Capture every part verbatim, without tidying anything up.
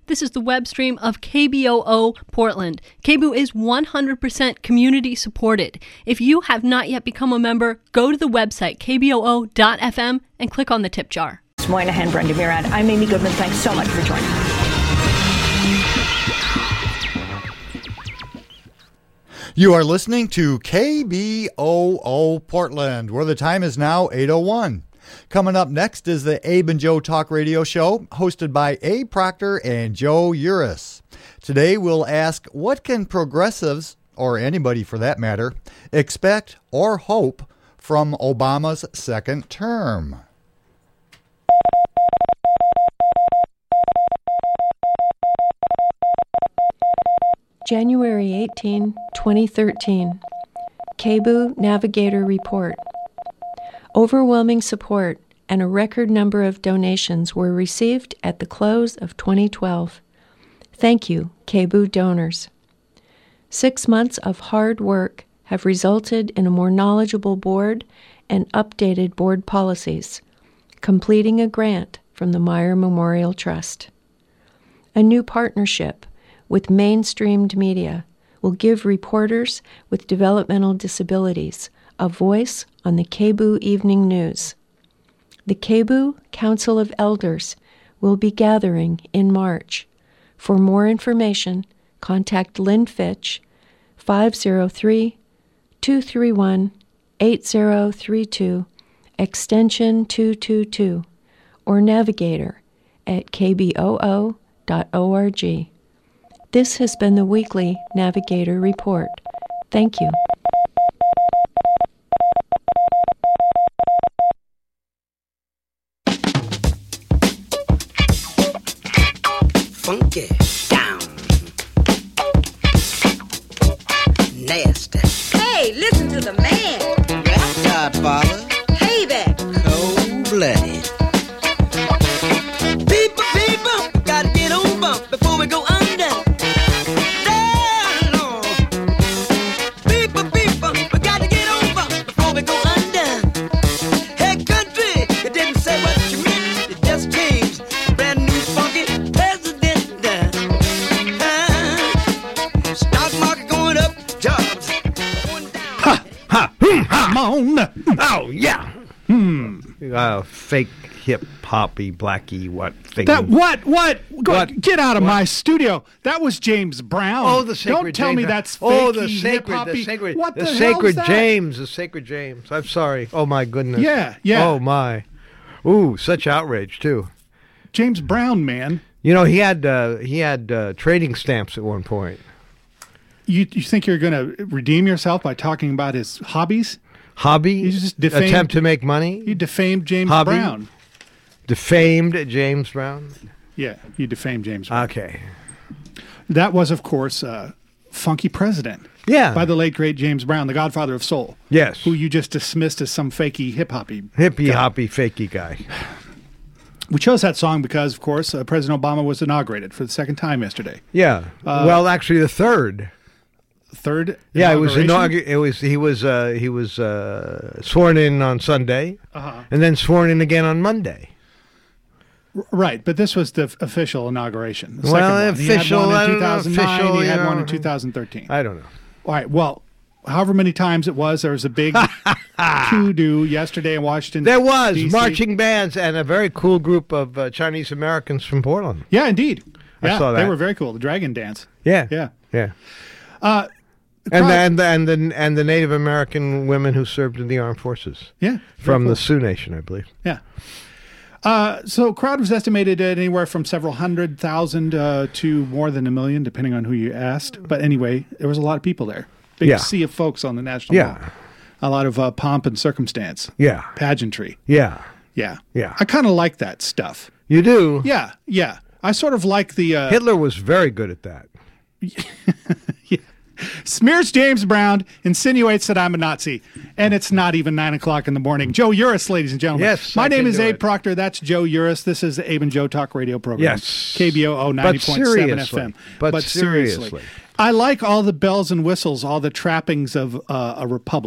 This is the web stream of K B O O Portland. K B O O is one hundred percent community supported. If you have not yet become a member, go to the website k b o o dot f m and click on the tip jar. It's Moynihan, Brenda Mirad. I'm Amy Goodman. Thanks so much for joining us. You are listening to K B O O Portland, where the time is now eight oh one. Coming up next is the Abe and Joe Talk Radio Show, hosted by Abe Proctor and Joe Uris. Today we'll ask, what can progressives, or anybody for that matter, expect or hope from Obama's second term? January eighteenth, twenty thirteen. K B O O Navigator Report. Overwhelming support and a record number of donations were received at the close of twenty twelve. Thank you, K B O O donors. Six months of hard work have resulted in a more knowledgeable board and updated board policies, completing a grant from the Meyer Memorial Trust. A new partnership with mainstreamed media will give reporters with developmental disabilities a voice on the K B O O Evening News. The K B O O Council of Elders will be gathering in March. For more information, contact Lynn Fitch, five oh three, two three one, eight oh three two, extension two two two, or Navigator at k b o o dot org. This has been the weekly Navigator Report. Thank you. Funky down. Nasty. Hey, listen to the man. Rap Godfather. Payback. Cold-blooded. People, people, gotta get over before we go under. Down, Lord. People, people, we gotta get over before we go under. Hey, country, you didn't say what you meant. You just changed. Brand new funky president. Uh, stock market going up, jobs going down. Ha, ha, hmm, I'm on. Oh, yeah. Hmm. Uh, fake hip hoppy blacky what thing? That what what? Go, What? Get out of What? my studio. That was James Brown. Oh, the sacred. Don't tell James. me that's fakey, oh the sacred, the hip-hoppy. sacred, What the, the, hell sacred is that? James, the sacred James. I'm sorry. Oh my goodness. Yeah, yeah. Oh my. Ooh, such outrage too. James Brown, man. You know he had uh, he had uh, trading stamps at one point. You you think you're going to redeem yourself by talking about his hobbies? Hobby. You just defamed- attempt to make money. You defamed James Hobby? Brown. Defamed James Brown. Yeah, you defamed James Brown. Okay. That was, of course, uh, Funky President. Yeah. By the late, great James Brown, the godfather of soul. Yes. Who you just dismissed as some fakey hip-hoppy. Hippie guy. hoppy fakey guy. We chose that song because, of course, uh, President Obama was inaugurated for the second time yesterday. Yeah. Uh, well, actually, the third. Third Yeah, it was inauguration? inaugur- It was he was uh, he was uh, sworn in on Sunday, Uh-huh. and then sworn in again on Monday. R- Right, but this was the f- official inauguration. The Well, second one. official, He had one I in don't know, two thousand nine, official, he had you one know. in two thousand thirteen. I don't know. All right, well, however many times it was, there was a big to-do yesterday in Washington. There was D C. marching bands and a very cool group of uh, Chinese Americans from Portland. Yeah, indeed. I Yeah, saw They that. were very cool. The Dragon Dance. Yeah, Yeah. yeah. Uh, And crowd- the, and the, and the and the Native American women who served in the armed forces. Yeah, from very the cool. Sioux Nation, I believe. Yeah. Uh, so crowd was estimated at anywhere from several hundred thousand uh, to more than a million, depending on who you asked. But anyway, there was a lot of people there. Big Yeah. sea of folks on the National Yeah. Mall. A lot of uh, pomp and circumstance. Yeah, Pageantry. yeah, Yeah. yeah. I kind of like that stuff. You do. Yeah, yeah. I sort of like the... Uh, Hitler was very good at that. Smears James Brown, insinuates that I'm a Nazi, and it's not even nine o'clock in the morning. Joe Uris, ladies and gentlemen. Yes, My I name can is do Abe it. Proctor. That's Joe Uris. This is the Abe and Joe Talk Radio program. Yes. K B O O ninety point seven F seriously. M. But seriously. I like all the bells and whistles, all the trappings of uh, a republic.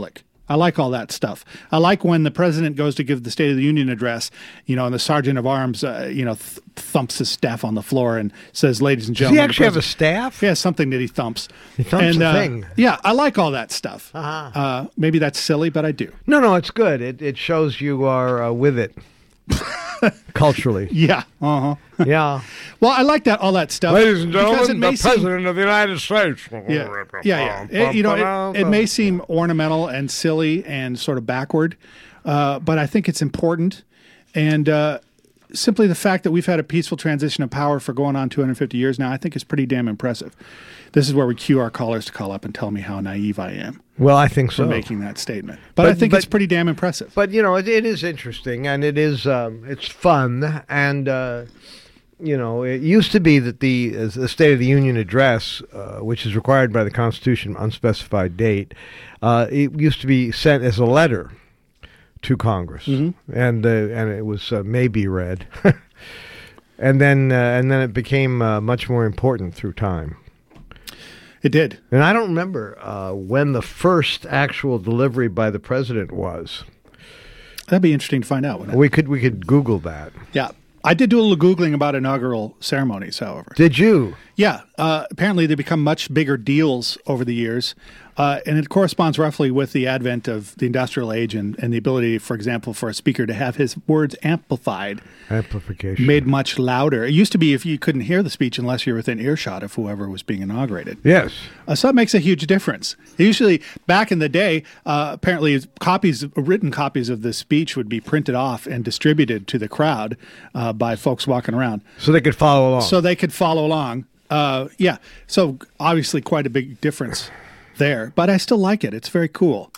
I like all that stuff. I like when the president goes to give the State of the Union address, you know, and the sergeant of arms, uh, you know, th- thumps his staff on the floor and says, "Ladies and Does gentlemen." he actually have a President-" staff? Yeah, something that he thumps. He thumps and, a uh, thing. Yeah, I like all that stuff. Uh-huh. Uh, maybe that's silly, but I do. No, no, it's good. It it shows you are uh, with it culturally. Yeah. Uh huh. Yeah. Well, I like that all that stuff. Ladies and because it gentlemen, may the seem- President of the United States. Yeah, yeah, yeah. It, you know, it, it may seem ornamental and silly and sort of backward, uh, but I think it's important. And uh, simply the fact that we've had a peaceful transition of power for going on two hundred fifty years now, I think is pretty damn impressive. This is where we cue our callers to call up and tell me how naive I am Well, I think for so. making that statement. But, But- I think but- it's pretty damn impressive. But you know, it, it is interesting, and it is um, it's fun, and uh, you know, it used to be that the, uh, the State of the Union address, uh, which is required by the Constitution, unspecified date, uh, it used to be sent as a letter to Congress, Mm-hmm. and uh, and it was uh, maybe read, and then uh, and then it became uh, much more important through time. It did. And I don't remember uh, when the first actual delivery by the president was. That'd be interesting to find out. Wouldn't it? We could we could Google that. Yeah. I did do a little Googling about inaugural ceremonies, however. Did you? Yeah. Uh, apparently, they become much bigger deals over the years. Uh, and it corresponds roughly with the advent of the industrial age and, and the ability, for example, for a speaker to have his words amplified, Amplification. made much louder. It used to be if you couldn't hear the speech unless you were within earshot of whoever was being inaugurated. Yes. Uh, so it makes a huge difference. Usually, back in the day, uh, apparently copies, written copies of the speech would be printed off and distributed to the crowd uh, by folks walking around, So they could follow along. so they could follow along. Uh, yeah, so obviously quite a big difference there, but I still like it. It's very cool.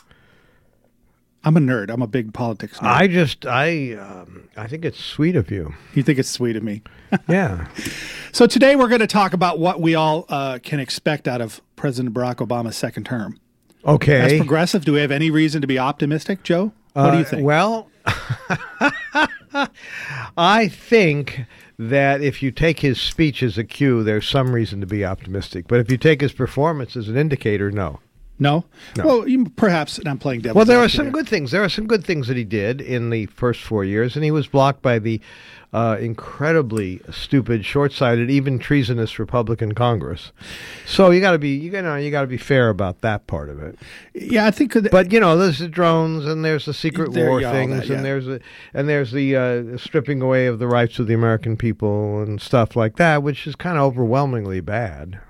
I'm a nerd. I'm a big politics nerd. I just I um, I think it's sweet of you. You think it's sweet of me? Yeah. So today we're going to talk about what we all uh, can expect out of President Barack Obama's second term. As Okay. progressive, do we have any reason to be optimistic, Joe? What do you Uh, think? Well, I think that if you take his speech as a cue, there's some reason to be optimistic. But if you take his performance as an indicator, no. No? No. Well, you, perhaps, and I'm playing devil's Well, there are advocate some here. good things. There are some good things that he did in the first four years, and he was blocked by the uh, incredibly stupid, short-sighted, even treasonous Republican Congress. So you got to be, you know, you got to be fair about that part of it. Yeah, I think. That, But you know, there's the drones, and there's the secret There- war yeah, all things, that, yeah. and there's the and there's the uh, stripping away of the rights of the American people and stuff like that, which is kind of overwhelmingly bad.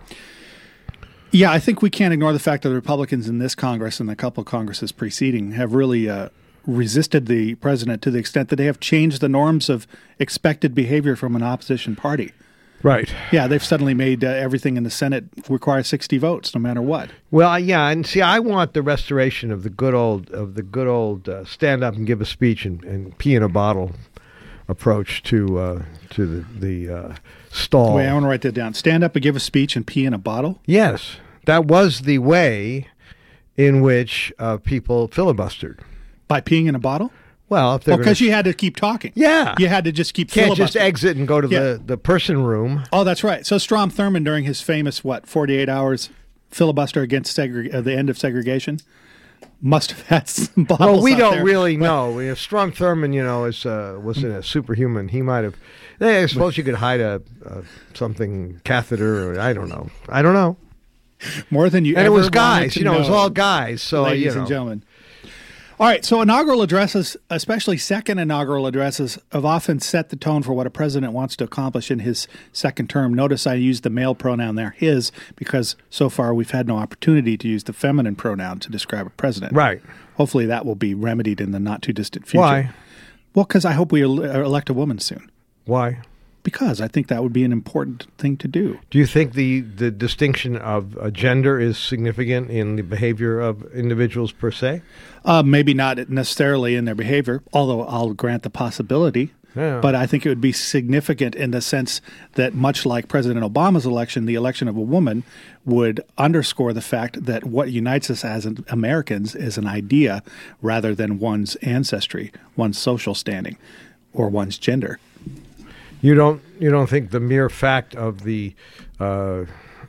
Yeah, I think we can't ignore the fact that the Republicans in this Congress and a couple of Congresses preceding have really uh, resisted the president to the extent that they have changed the norms of expected behavior from an opposition party. Right. Yeah, they've suddenly made uh, everything in the Senate require sixty votes, no matter what. Well, yeah, and see, I want the restoration of the good old of the good old uh, stand up and give a speech and, and pee in a bottle approach to uh, to the the uh, stall. Wait, I want to write that down. Stand up and give a speech and pee in a bottle? Yes, that was the way in which uh, people filibustered. By peeing in a bottle? Well, if they're Well, because gonna- you had to keep talking. Yeah. You had to just keep can't just filibustering. exit and go to Yeah. the, the person room. Oh, that's right. So Strom Thurmond, during his famous, what, forty-eight hours filibuster against segre- uh, the end of segregation, must have had some bottles Well, we out don't there. really know. If Strom Thurmond, you know, is uh, was a superhuman, he might have. I suppose you could hide a uh, something catheter, or I don't know. I don't know. More than you And it ever was wanted guys, to you know, it was know, all guys. So ladies you know. and gentlemen. All right, so inaugural addresses, especially second inaugural addresses, have often set the tone for what a president wants to accomplish in his second term. Notice I used the male pronoun there, his, because so far we've had no opportunity to use the feminine pronoun to describe a president. Right. Hopefully that will be remedied in the not too distant future. Why? Well, because I hope we ele- elect a woman soon. Why? Because I think that would be an important thing to do. Do you think the, the distinction of uh, gender is significant in the behavior of individuals per se? Uh, maybe not necessarily in their behavior, although I'll grant the possibility. Yeah. But I think it would be significant in the sense that, much like President Obama's election, the election of a woman would underscore the fact that what unites us as Americans is an idea rather than one's ancestry, one's social standing, or one's gender. You don't you don't think the mere fact of the uh,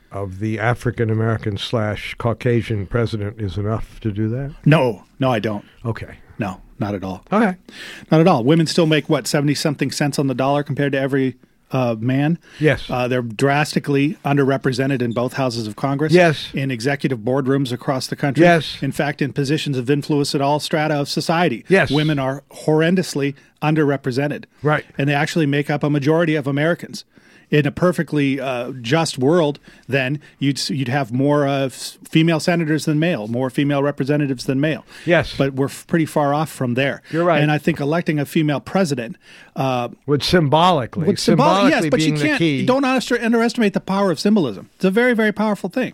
of the African American slash Caucasian president is enough to do that? No, no, I don't. Okay. No, not at all. Okay. Not at all. Women still make, what, seventy-something cents on the dollar compared to every uh, man? Yes. Uh, they're drastically underrepresented in both houses of Congress. Yes. In executive boardrooms across the country. Yes. In fact, in positions of influence at all strata of society. Yes. Women are horrendously underrepresented. Right. And they actually make up a majority of Americans. In a perfectly uh, just world, then you'd you'd have more uh, f- female senators than male, more female representatives than male. Yes, but we're f- pretty far off from there. You're right, and I think electing a female president uh, would symbolically, would symbolically yes, but being you can't. the key. Don't underestimate the power of symbolism. It's a very, very powerful thing.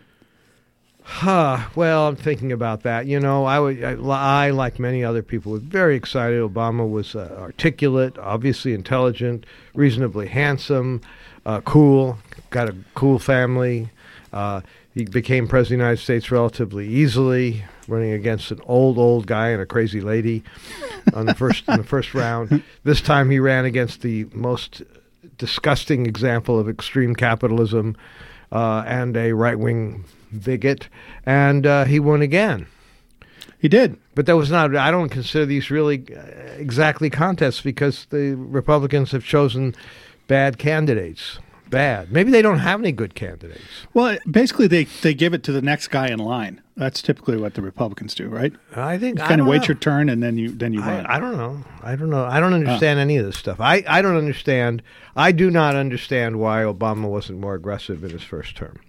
Huh. Well, I'm thinking about that. You know, I, would, I, I, like many other people, was very excited. Obama was uh, articulate, obviously intelligent, reasonably handsome, uh, cool, got a cool family. Uh, he became president of the United States relatively easily, running against an old, old guy and a crazy lady on the first in the first round. This time he ran against the most disgusting example of extreme capitalism uh, and a right-wing bigot, and uh, he won again. He did. But that was not, I don't consider these really uh, exactly contests because the Republicans have chosen bad candidates. Bad. Maybe they don't have any good candidates. Well, basically, they, they give it to the next guy in line. That's typically what the Republicans do, right? I think you I kind of don't wait know. your turn and then you then you run. I, I don't know. I don't know. I don't understand uh. any of this stuff. I, I don't understand. I do not understand why Obama wasn't more aggressive in his first term.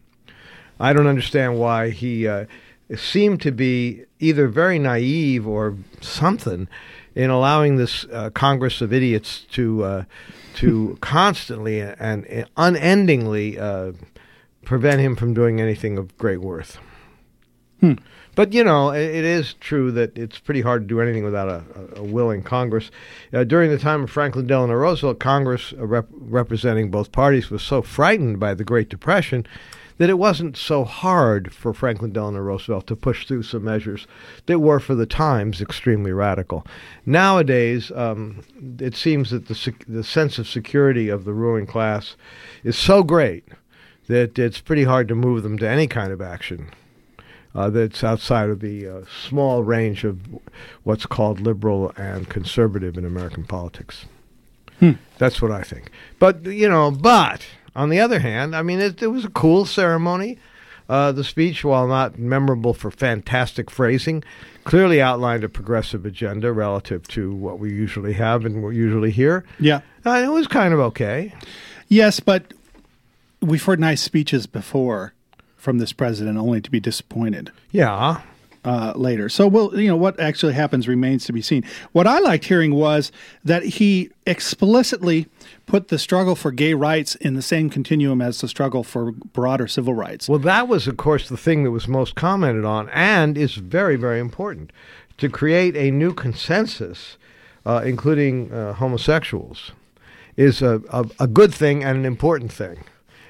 I don't understand why he uh, seemed to be either very naive or something in allowing this uh, Congress of idiots to uh, to constantly and, and unendingly uh, prevent him from doing anything of great worth. Hmm. But, you know, it, it is true that it's pretty hard to do anything without a, a, a willing Congress. Uh, during the time of Franklin Delano Roosevelt, Congress uh, rep- representing both parties was so frightened by the Great Depression that it wasn't so hard for Franklin Delano Roosevelt to push through some measures that were, for the times, extremely radical. Nowadays, um, it seems that the sec- the sense of security of the ruling class is so great that it's pretty hard to move them to any kind of action uh, that's outside of the uh, small range of what's called liberal and conservative in American politics. Hmm. That's what I think. But, you know, but... On the other hand, I mean, it, it was a cool ceremony. Uh, the speech, while not memorable for fantastic phrasing, clearly outlined a progressive agenda relative to what we usually have and what we usually hear. Yeah. Uh, it was kind of okay. Yes, but we've heard nice speeches before from this president only to be disappointed. Yeah. Uh, later. So, well, you know, what actually happens remains to be seen. What I liked hearing was that he explicitly put the struggle for gay rights in the same continuum as the struggle for broader civil rights. Well, that was, of course, the thing that was most commented on and is very, very important. To create a new consensus, uh, including uh, homosexuals, is a, a, a good thing and an important thing.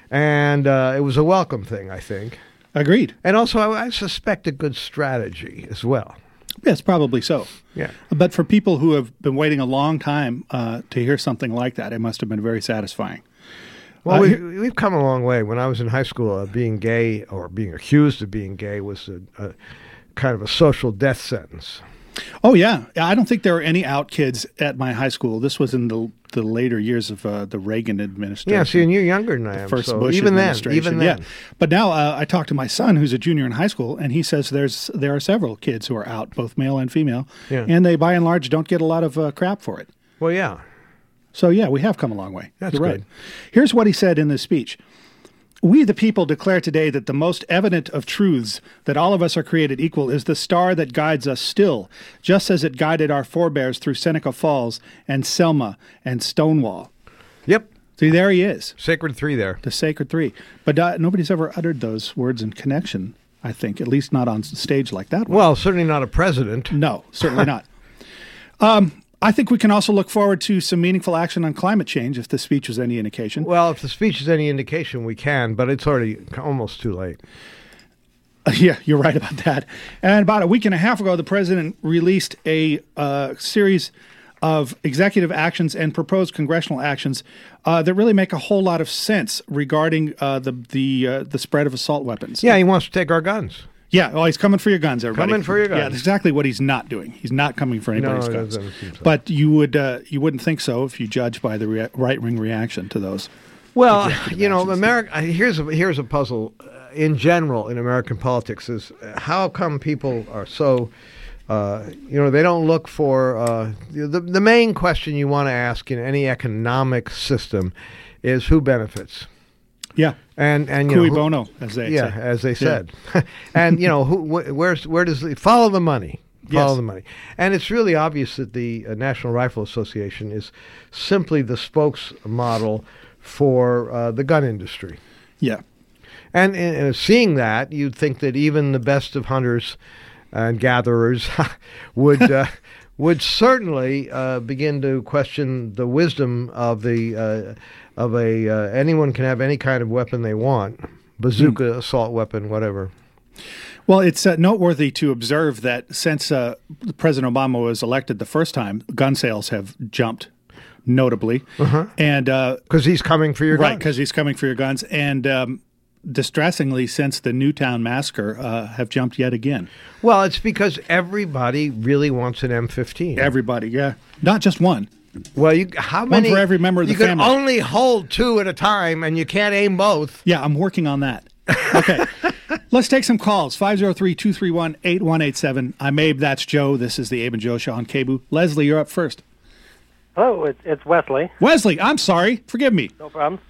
And uh, it was a welcome thing, I think. Agreed. And also, I, I suspect a good strategy as well. Yes, probably so. Yeah. But for people who have been waiting a long time uh, to hear something like that, it must have been very satisfying. Well, uh, we, we've come a long way. When I was in high school, uh, being gay or being accused of being gay was a, a kind of a social death sentence. Oh, yeah. I don't think there were any out kids at my high school. This was in the the later years of uh, the Reagan administration. Yeah, see, and you're younger than I am. First so Bush even then, administration. even then. Yeah. But now uh, I talked to my son, who's a junior in high school, and he says there's there are several kids who are out, both male and female, yeah. and they, by and large, don't get a lot of uh, crap for it. Well, yeah. So, yeah, we have come a long way. That's You're good. Right. Here's what he said in this speech. We, the people, declare today that the most evident of truths, that all of us are created equal, is the star that guides us still, just as it guided our forebears through Seneca Falls and Selma and Stonewall. Yep. See, there he is. Sacred three there. The sacred three. But uh, nobody's ever uttered those words in connection, I think, at least not on stage like that one. Well, certainly not a president. No, certainly not. Um, I think we can also look forward to some meaningful action on climate change if the speech was any indication. Well, if the speech is any indication, we can, but it's already almost too late. Uh, yeah, you're right about that. And about a week and a half ago, the president released a uh, series of executive actions and proposed congressional actions uh, that really make a whole lot of sense regarding uh, the the uh, the spread of assault weapons. Yeah, he wants to take our guns. Yeah, well, he's coming for your guns, everybody. Coming for your guns. Yeah, that's exactly what he's not doing. He's not coming for anybody's No, it guns. doesn't seem so. But you would uh, you wouldn't think so if you judge by the rea- right wing reaction to those. Well, you know, America. Here's a here's a puzzle uh, in general in American politics: is uh, how come people are so, uh, you know, they don't look for uh, the the main question you want to ask in any economic system is who benefits. Yeah, and and you cui know, who, bono, as they yeah, say. as they said, yeah. And you know, who wh- where's where does the, follow the money? Follow Yes. the money. And it's really obvious that the uh, National Rifle Association is simply the spokesmodel for uh, the gun industry. Yeah. And uh, seeing that, you'd think that even the best of hunters and gatherers would uh, would certainly uh, begin to question the wisdom of the uh, of a uh, anyone can have any kind of weapon they want, bazooka, mm. assault weapon, whatever. Well, it's uh, noteworthy to observe that since uh, President Obama was elected the first time, gun sales have jumped notably, uh-huh. and because uh, he's coming for your right, guns. because he's coming for your guns, and um, distressingly, since the Newtown massacre, uh, have jumped yet again. Well, it's because everybody really wants an M fifteen. Everybody, yeah, not just one. Well, you how one many? for every member of the you family. You can only hold two at a time, and you can't aim both. Yeah, I'm working on that. Okay. Let's take some calls. five oh three, two three one, eight one eight seven. I'm Abe. That's Joe. This is the Abe and Joe Show on K B O O. Leslie, you're up first. Hello, it's, it's Wesley. Wesley, I'm sorry. Forgive me. No problem.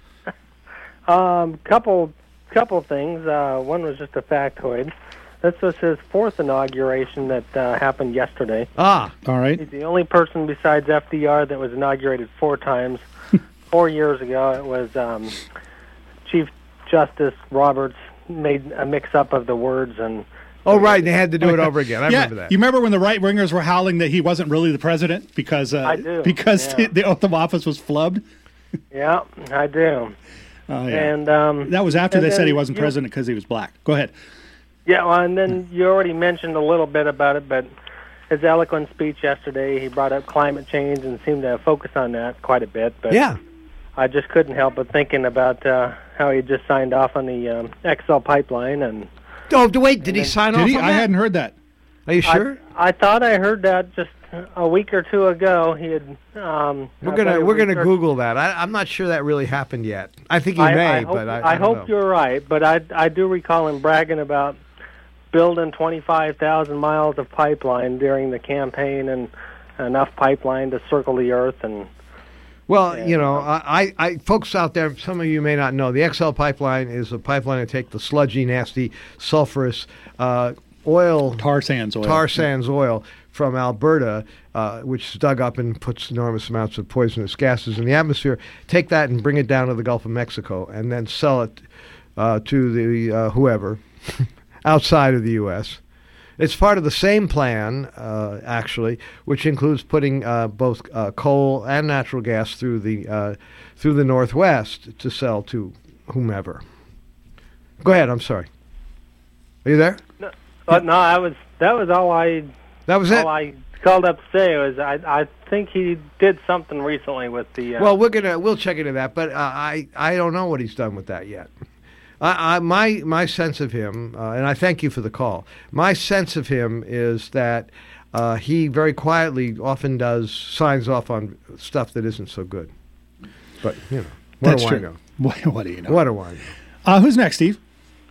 um, couple, couple things. Uh, one was just a factoid. This was his fourth inauguration that uh, happened yesterday. Ah, all right. He's the only person besides F D R that was inaugurated four times. Four years ago, it was um, Chief Justice Roberts made a mix-up of the words and. Oh, right. They had to do it over again. I yeah, remember that. You remember when the right-wingers were howling that he wasn't really the president because uh, I do. because yeah. the, the oath of office was flubbed? Yeah, I do. Oh, yeah. And um, that was after they then, said he wasn't you president because he was black. Go ahead. Yeah, well, and then you already mentioned a little bit about it, but his eloquent speech yesterday, he brought up climate change and seemed to focus on that quite a bit. But yeah. I just couldn't help but thinking about uh, how he just signed off on the um, X L pipeline. and. Oh, wait, did he sign did off he? on I that? hadn't heard that. Are you sure? I, I thought I heard that just a week or two ago. He had. Um, we're gonna we're gonna Google that. I, I'm not sure that really happened yet. I think he I, may, I hope, but I, I, I don't hope know. you're right. But I I do recall him bragging about building twenty-five thousand miles of pipeline during the campaign and enough pipeline to circle the earth and. Well, you know, I, I, folks out there, some of you may not know, the X L pipeline is a pipeline to take the sludgy, nasty, sulfurous uh, oil, tar sands oil, tar sands oil from Alberta, uh, which is dug up and puts enormous amounts of poisonous gases in the atmosphere. Take that and bring it down to the Gulf of Mexico, and then sell it uh, to the uh, whoever outside of the U S It's part of the same plan, uh, actually, which includes putting uh, both uh, coal and natural gas through the uh, through the Northwest to sell to whomever. Go ahead. I'm sorry. Are you there? No, but no, I was. That was all I. That was all it. I called up to say was I. I think he did something recently with the. Uh, well, we're gonna we'll check into that, but uh, I I don't know what he's done with that yet. I, I, my my sense of him, uh, and I thank you for the call. My sense of him is that uh, he very quietly often does signs off on stuff that isn't so good. But you know, what That's do true. I know? What, what do you know? What do I know? Uh, who's next, Steve?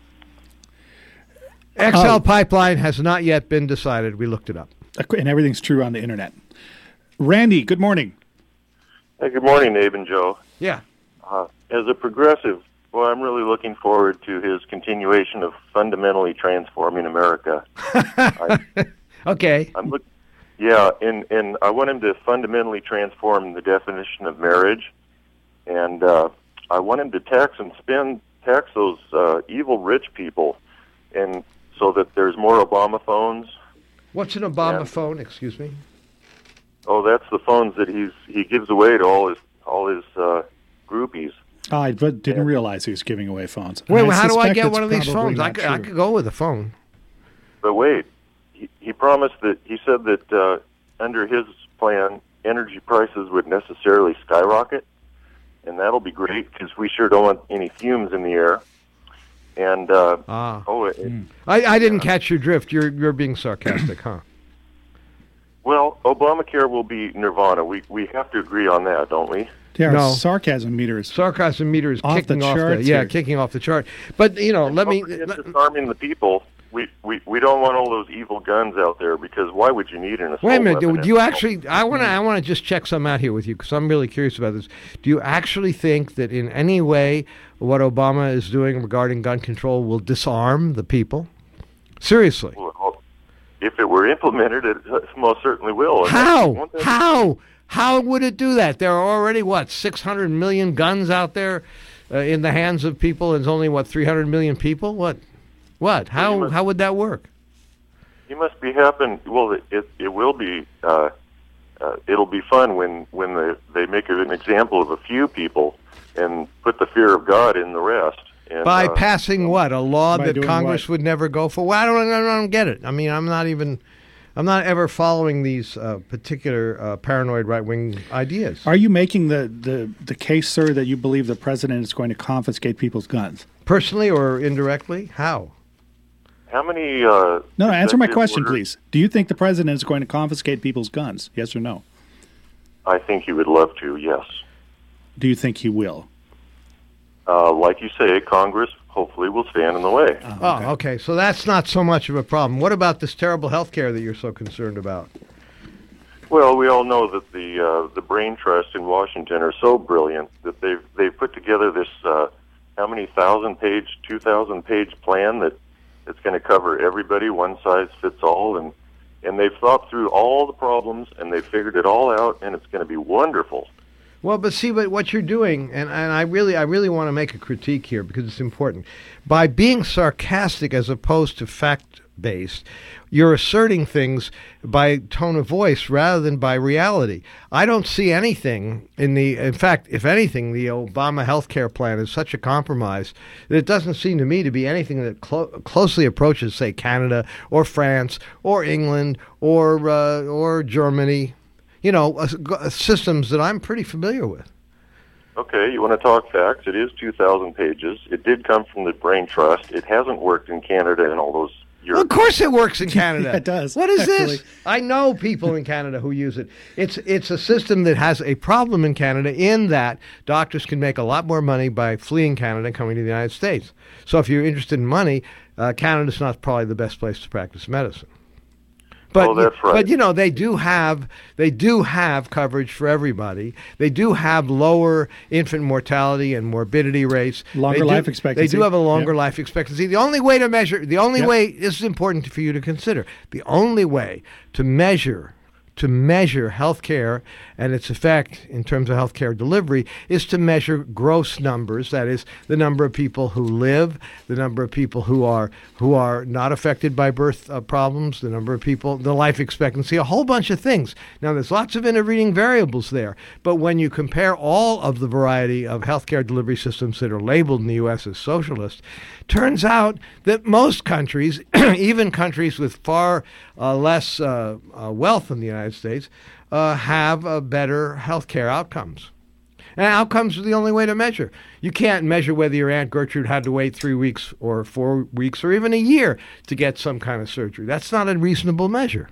X L uh, pipeline has not yet been decided. We looked it up, and everything's true on the internet. Randy, good morning. Hey, good morning, Abe and Joe. Yeah. Uh, as a progressive. Well, I'm really looking forward to his continuation of fundamentally transforming America. I, okay. I'm look, yeah, and, and I want him to fundamentally transform the definition of marriage, and uh, I want him to tax and spend tax those uh, evil rich people, and so that there's more Obama phones. What's an Obama and, phone? Excuse me. Oh, that's the phones that he's he gives away to all his all his uh, groupies. Oh, I didn't realize he was giving away phones. Wait, I well, how do I suspect get it's one of these probably phones? I not could, I true. could go with a phone. But wait, he, he promised that, he said that uh, under his plan, energy prices would necessarily skyrocket, and that'll be great because we sure don't want any fumes in the air. And uh, ah. oh, it, mm. I, I didn't uh, catch your drift. You're you're being sarcastic, huh? Well, Obamacare will be nirvana. We we have to agree on that, don't we? Yeah, no. sarcasm meter is sarcasm meter is off kicking the off charts the yeah, here. kicking off the chart. But you know, and let me let, disarming the people. We, we we don't want all those evil guns out there because why would you need an assault Wait a minute. weapon? Do you actually? I want to. I want to just check something out here with you because I'm really curious about this. Do you actually think that in any way what Obama is doing regarding gun control will disarm the people? Seriously. Well, if it were implemented, it most certainly will. And How? How? How would it do that? There are already what six hundred million guns out there uh, in the hands of people, and there's only what three hundred million people. What? What? How must, how would that work? You must be happen. Well, it it, it will be. Uh, uh, it'll be fun when when the, they make an example of a few people and put the fear of God in the rest. And, by uh, passing what a law that Congress what? would never go for. Well, I don't, I don't get it. I mean, I'm not even. I'm not ever following these uh, particular uh, paranoid right-wing ideas. Are you making the, the, the case, sir, that you believe the president is going to confiscate people's guns? Personally or indirectly? How? How many... Uh, no, no, answer my question, orders? please. Do you think the president is going to confiscate people's guns? Yes or no? I think he would love to, yes. Do you think he will? Uh, like you say, Congress hopefully will stand in the way. Oh, okay. oh, okay. So that's not so much of a problem. What about this terrible health care that you're so concerned about? Well, we all know that the uh, the brain trust in Washington are so brilliant that they've they've put together this uh, how many thousand page, two thousand page plan that it's going to cover everybody, one size fits all, and and they've thought through all the problems and they've figured it all out, and it's going to be wonderful. Well, but see, but what you're doing, and, and I really, I really want to make a critique here because it's important. By being sarcastic as opposed to fact-based, you're asserting things by tone of voice rather than by reality. I don't see anything in the, in fact, if anything, the Obama health care plan is such a compromise that it doesn't seem to me to be anything that clo- closely approaches, say, Canada or France or England or uh, or Germany. You know, uh, uh, systems that I'm pretty familiar with. Okay, you want to talk facts? It is two thousand pages. It did come from the Brain Trust. It hasn't worked in Canada and all those years. Well, of course it works in Canada. Yeah, it does. What is actually. this? I know people in Canada who use it. It's it's a system that has a problem in Canada in that doctors can make a lot more money by fleeing Canada and coming to the United States. So if you're interested in money, uh, Canada's not probably the best place to practice medicine. But, oh, that's right. but you know they do have they do have coverage for everybody. They do have lower infant mortality and morbidity rates. Longer do, life expectancy. They do have a longer yep. life expectancy. The only way to measure the only yep. way this is important for you to consider. The only way to measure to measure health care and its effect in terms of health care delivery is to measure gross numbers. That is, the number of people who live, the number of people who are who are not affected by birth uh, problems, the number of people, the life expectancy, a whole bunch of things. Now, there's lots of intervening variables there, but when you compare all of the variety of health care delivery systems that are labeled in the U S as socialist, turns out that most countries, even countries with far uh, less uh, uh, wealth than the United States, uh, have uh, better health care outcomes. And outcomes are the only way to measure. You can't measure whether your Aunt Gertrude had to wait three weeks or four weeks or even a year to get some kind of surgery. That's not a reasonable measure.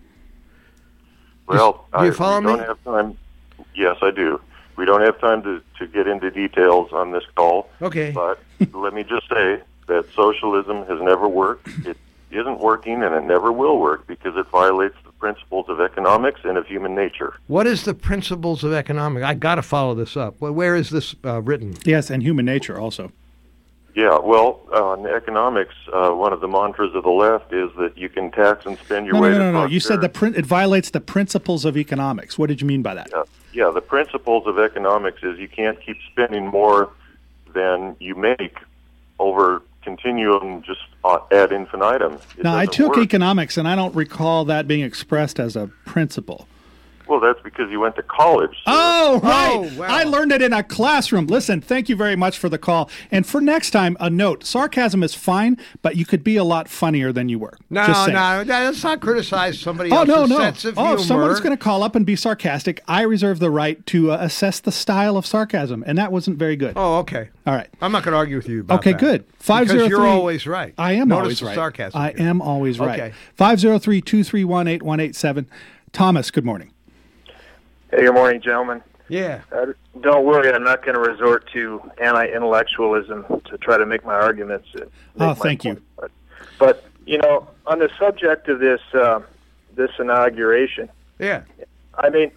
Well, do you I, follow we me? don't have time. Yes, I do. We don't have time to, to get into details on this call. Okay. But let me just say that socialism has never worked. It isn't working, and it never will work because it violates the principles of economics and of human nature. What is the principles of economics? I got to follow this up. Well, where is this uh, written? Yes, and human nature also. Yeah, well, uh, in economics, uh, one of the mantras of the left is that you can tax and spend your no, way no, to no, no, no. You said the prosperity. prin- it violates the principles of economics. What did you mean by that? Yeah. yeah, the principles of economics is you can't keep spending more than you make over continuum just uh, ad infinitum. It now, I doesn't took work. economics, and I don't recall that being expressed as a principle. Well, that's because you went to college. Sir. Oh, right. Oh, wow. I learned it in a classroom. Listen, thank you very much for the call. And for next time, a note. Sarcasm is fine, but you could be a lot funnier than you were. No, Just saying. no, let's not criticize somebody Oh, else's no, no. sense of Oh, humor. if someone's going to call up and be sarcastic, I reserve the right to uh, assess the style of sarcasm, and that wasn't very good. Oh, okay. All right. I'm not going to argue with you about Okay, that. good. five zero three Because you're always right. I am Notice always the right. sarcasm I here. am always right. Okay. five zero three, two three one, eight one eight seven. Thomas, good morning. Hey, good morning, gentlemen. Yeah. Uh, don't worry, I'm not going to resort to anti-intellectualism to try to make my arguments. uh, Make Oh, my thank you. point. But, but, you know, on the subject of this uh, this inauguration, Yeah. I mean,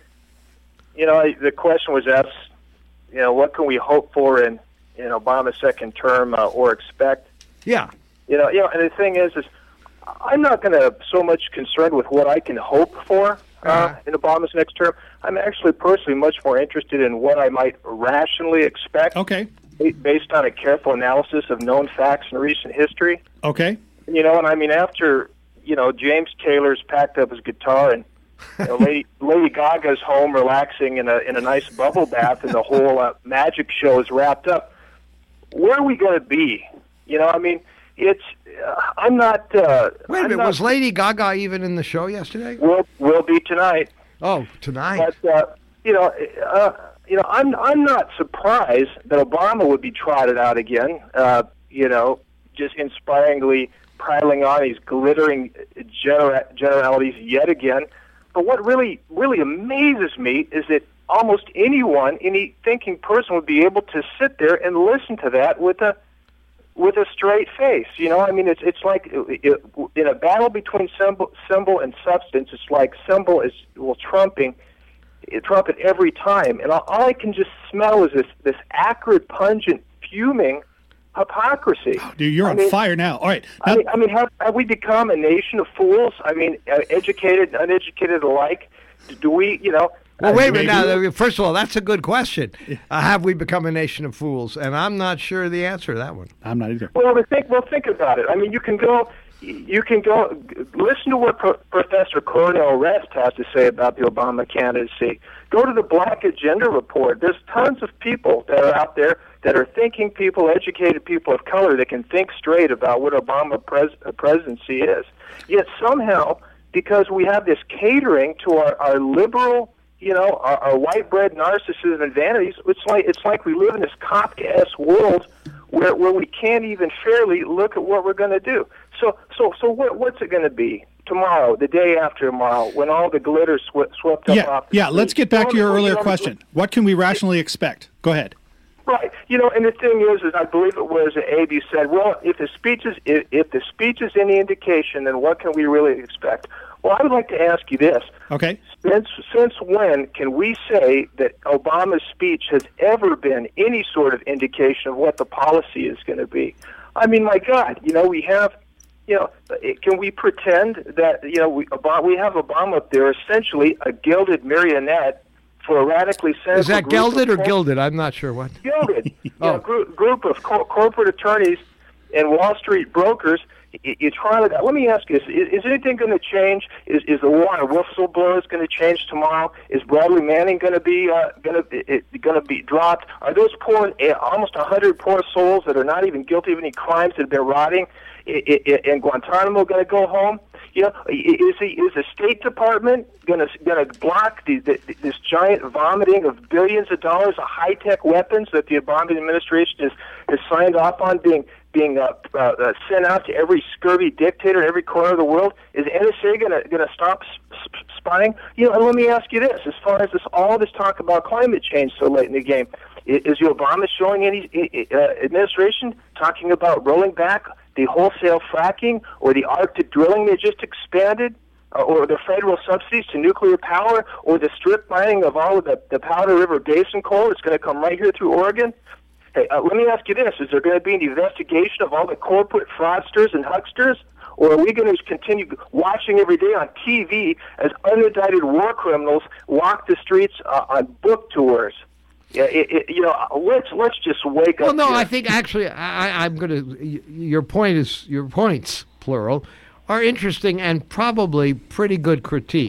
you know, I- the question was asked, you know, what can we hope for in, in Obama's second term uh, or expect? Yeah. You know, you know, and the thing is, is I'm not going to so much concerned with what I can hope for uh, Uh-huh. in Obama's next term. I'm actually personally much more interested in what I might rationally expect. Okay. ba- Based on a careful analysis of known facts and recent history. Okay. You know, and I mean, after, you know, James Taylor's packed up his guitar and you know, Lady, Lady Gaga's home relaxing in a in a nice bubble bath and the whole uh, magic show is wrapped up, where are we going to be? You know, I mean, it's, uh, I'm not... Uh, Wait a I'm minute. not, Was Lady Gaga even in the show yesterday? Will, will be tonight. Oh, tonight. But, uh, you know, uh, you know, I'm I'm not surprised that Obama would be trotted out again, uh, you know, just inspiringly piling on these glittering genera- generalities yet again. But what really, really amazes me is that almost anyone, any thinking person would be able to sit there and listen to that with a with a straight face. You know, I mean, it's it's like it, it, in a battle between symbol, symbol and substance, it's like symbol is, well, trumping, it trump it every time. And all, all I can just smell is this, this acrid, pungent, fuming hypocrisy. Dude, you're I on mean, fire now. All right. I Now- mean, I mean have, have we become a nation of fools? I mean, uh, educated, uneducated alike? Do we, you know... Well, uh, wait a do we- minute. Now, first of all, that's a good question. Uh, have we become a nation of fools? And I'm not sure the answer to that one. I'm not either. Well, but think. Well, think about it. I mean, you can go, you can go. Listen to what Pro- Professor Cornel West has to say about the Obama candidacy. Go to the Black Agenda report. There's tons of people that are out there that are thinking people, educated people of color that can think straight about what Obama pres- presidency is. Yet somehow, because we have this catering to our, our liberal, you know, our, our white bread narcissism and vanities, it's like it's like we live in this Kafka-esque world where where we can't even fairly look at what we're going to do. So so so what what's it going to be tomorrow, the day after tomorrow, when all the glitter sw- swept up Yeah, off the yeah. Let's street? get back to your You know, earlier you know, question. What can we rationally expect? Go ahead. Right. You know, and the thing is, is I believe it was that Abe, you said, well, if the speech is if, if the speech is any indication, then what can we really expect? Well, I would like to ask you this. Okay. Since since when can we say that Obama's speech has ever been any sort of indication of what the policy is going to be? I mean, my God, you know, we have, you know, can we pretend that, you know, we, Obama, we have Obama up there essentially a gilded marionette for a radically cynical Is that group gelded of or gilded? I'm not sure what. gilded you Oh. know, group, group of co- corporate attorneys and Wall Street brokers. You, you try to. Let me ask you: Is, is anything going to change? Is is the war on whistleblowers going to change tomorrow? Is Bradley Manning going to be uh, going to going to be dropped? Are those poor, uh, almost a hundred poor souls that are not even guilty of any crimes that have been rotting in, in, in Guantanamo going to go home? You know, is the is the State Department going to going to block the, the, this giant vomiting of billions of dollars of high tech weapons that the Obama administration has, has signed off on being being uh, uh, uh, sent out to every scurvy dictator in every corner of the world? Is N S A going to going to stop sp- spying? You know, and let me ask you this: as far as this all this talk about climate change so late in the game, is, is Obama showing any uh, administration talking about rolling back the wholesale fracking or the Arctic drilling they just expanded, uh, or the federal subsidies to nuclear power, or the strip mining of all of the, the Powder River Basin coal that's going to come right here through Oregon? Hey, uh, let me ask you this. Is there going to be an investigation of all the corporate fraudsters and hucksters? Or are we going to continue watching every day on T V as unindicted war criminals walk the streets uh, on book tours? Yeah, it, it, you know, let's let's just wake Well, up. no, here. I think actually, I, I'm going to. Your point is your points, plural, are interesting and probably pretty good critique.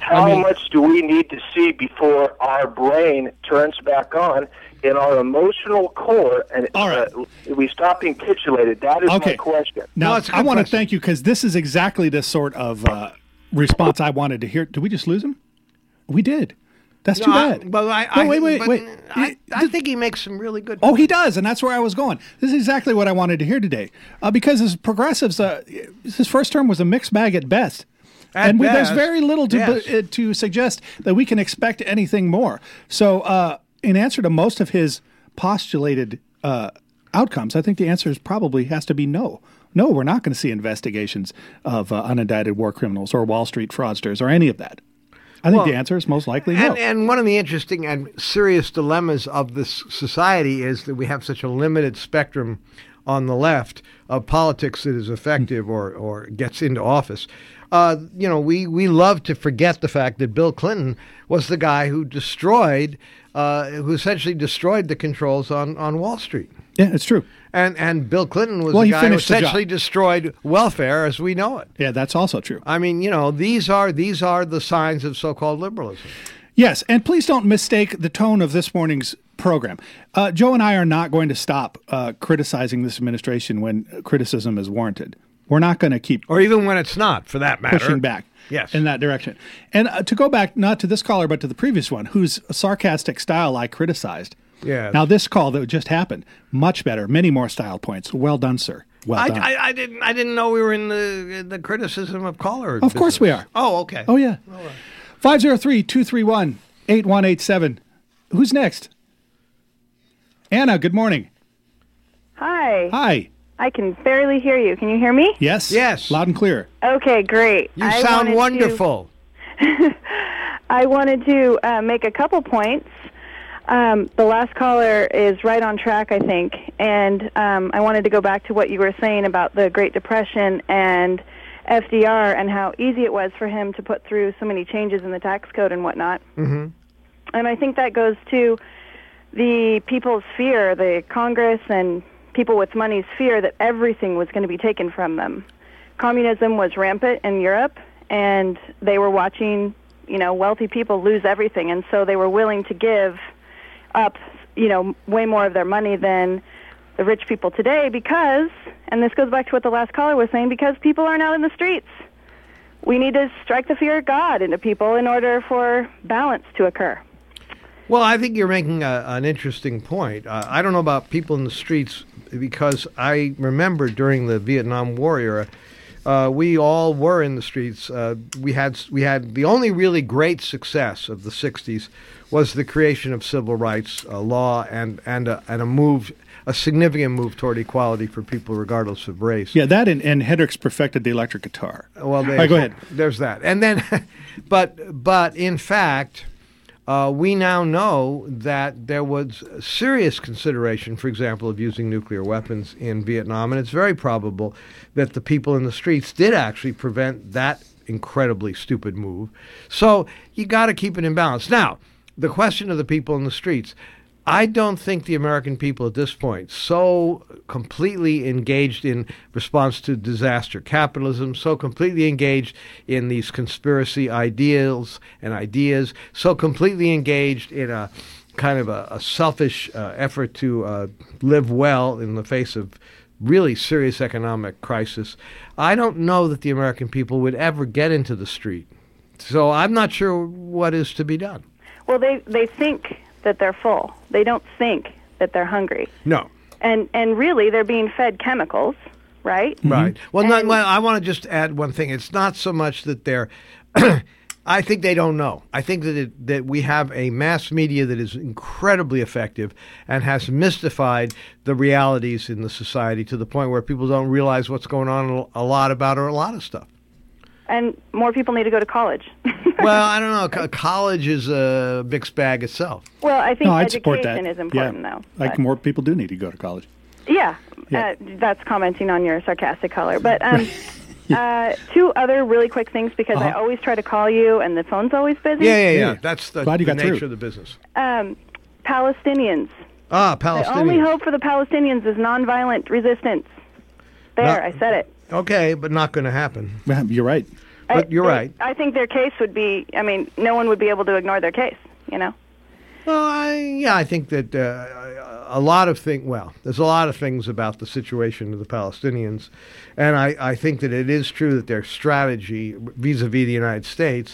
How I mean, much do we need to see before our brain turns back on in our emotional core and All right. uh, we stop being titillated? That is Okay. my question. Now, No, it's a I good want to question. thank you because this is exactly the sort of uh, response I wanted to hear. Did we just lose him? We did. That's too No, I- bad. but I, No, I, wait, wait, but wait. I, I think he makes some really good. Oh, he does, and that's where I was going. This is exactly what I wanted to hear today, uh, because as progressives, uh, his first term was a mixed bag at best, At and we, there's best, very little to yes. uh, to suggest that we can expect anything more. So, uh, in answer to most of his postulated uh, outcomes, I think the answer is probably has to be no. No, we're not going to see investigations of uh, unindicted war criminals or Wall Street fraudsters or any of that. I think Well, the answer is most likely no. And, and one of the interesting and serious dilemmas of this society is that we have such a limited spectrum on the left of politics that is effective or, or gets into office. Uh, you know, we, we love to forget the fact that Bill Clinton was the guy who destroyed, uh, who essentially destroyed the controls on, on Wall Street. Yeah, it's true. And and Bill Clinton was Well, the he guy who finished the job. essentially destroyed welfare as we know it. Yeah, that's also true. I mean, you know, these are these are the signs of so-called liberalism. Yes, and please don't mistake the tone of this morning's program. Uh, Joe and I are not going to stop uh, criticizing this administration when criticism is warranted. We're not going to keep Or even when it's not, for that matter. pushing back Yes. in that direction. And uh, to go back, not to this caller, but to the previous one, whose sarcastic style I criticized. Yes. Now, this call that just happened, much better, many more style points. Well done, sir. Well I, done. I, I didn't I didn't know we were in the the criticism of caller. Of course we are. Oh, okay. Oh, yeah. five oh three, two three one, eight one eight seven. Who's next? Anna, good morning. Hi. Hi. I can barely hear you. Can you hear me? Yes? Yes. Loud and clear. Okay, great. You I sound wanted to- wonderful. I wanted to uh, make a couple points. Um, the last caller is right on track, I think, and um, I wanted to go back to what you were saying about the Great Depression and F D R and how easy it was for him to put through so many changes in the tax code and whatnot. Mm-hmm. And I think that goes to the people's fear, the Congress and people with money's fear that everything was going to be taken from them. Communism was rampant in Europe, and they were watching, you know, wealthy people lose everything, and so they were willing to give up, you know, way more of their money than the rich people today because, and this goes back to what the last caller was saying, because people aren't out in the streets. We need to strike the fear of God into people in order for balance to occur. Well, I think you're making a, an interesting point. Uh, I don't know about people in the streets because I remember during the Vietnam War era, uh, we all were in the streets. Uh, we had we had the only really great success of the sixties was the creation of civil rights uh, law and and a, and a move, a significant move toward equality for people regardless of race. Yeah, that and, and Hendrix perfected the electric guitar. Well, All right, go ahead. There's that, and then, but but in fact, uh, we now know that there was serious consideration, for example, of using nuclear weapons in Vietnam, and it's very probable that the people in the streets did actually prevent that incredibly stupid move. So you got to keep it in balance. Now, the question of the people in the streets. I don't think the American people at this point, so completely engaged in response to disaster capitalism, so completely engaged in these conspiracy ideals and ideas, so completely engaged in a kind of a, a selfish uh, effort to uh, live well in the face of really serious economic crisis. I don't know that the American people would ever get into the street. So I'm not sure what is to be done. Well, they, they think that they're full. They don't think that they're hungry. No. And and really, they're being fed chemicals, right? Right. Well, And- not, well, I want to just add one thing. It's not so much that they're. I think they don't know. I think that it, that we have a mass media that is incredibly effective and has mystified the realities in the society to the point where people don't realize what's going on a lot about or a lot of stuff. And more people need to go to college. Well, I don't know. Co- college is a mixed bag itself. Well, I think No, I'd support education that. is important, yeah. though. Like but- more people do need to go to college. Yeah, Yeah. Uh, that's commenting on your sarcastic color. But um, uh, two other really quick things, because I Uh-huh. always try to call you, and the phone's always busy. Yeah, yeah, yeah. That's the, Glad you the got nature through. of the business. Um, Palestinians. Ah, The only Palestinians. hope for the Palestinians is nonviolent resistance. There, Not- I said it. Okay, but not going to happen. Yeah, You're right. But I, you're they, right. I think their case would be, I mean, no one would be able to ignore their case, you know? Well, I, yeah, I think that uh, a lot of things, well, there's a lot of things about the situation of the Palestinians, and I, I think that it is true that their strategy vis-a-vis the United States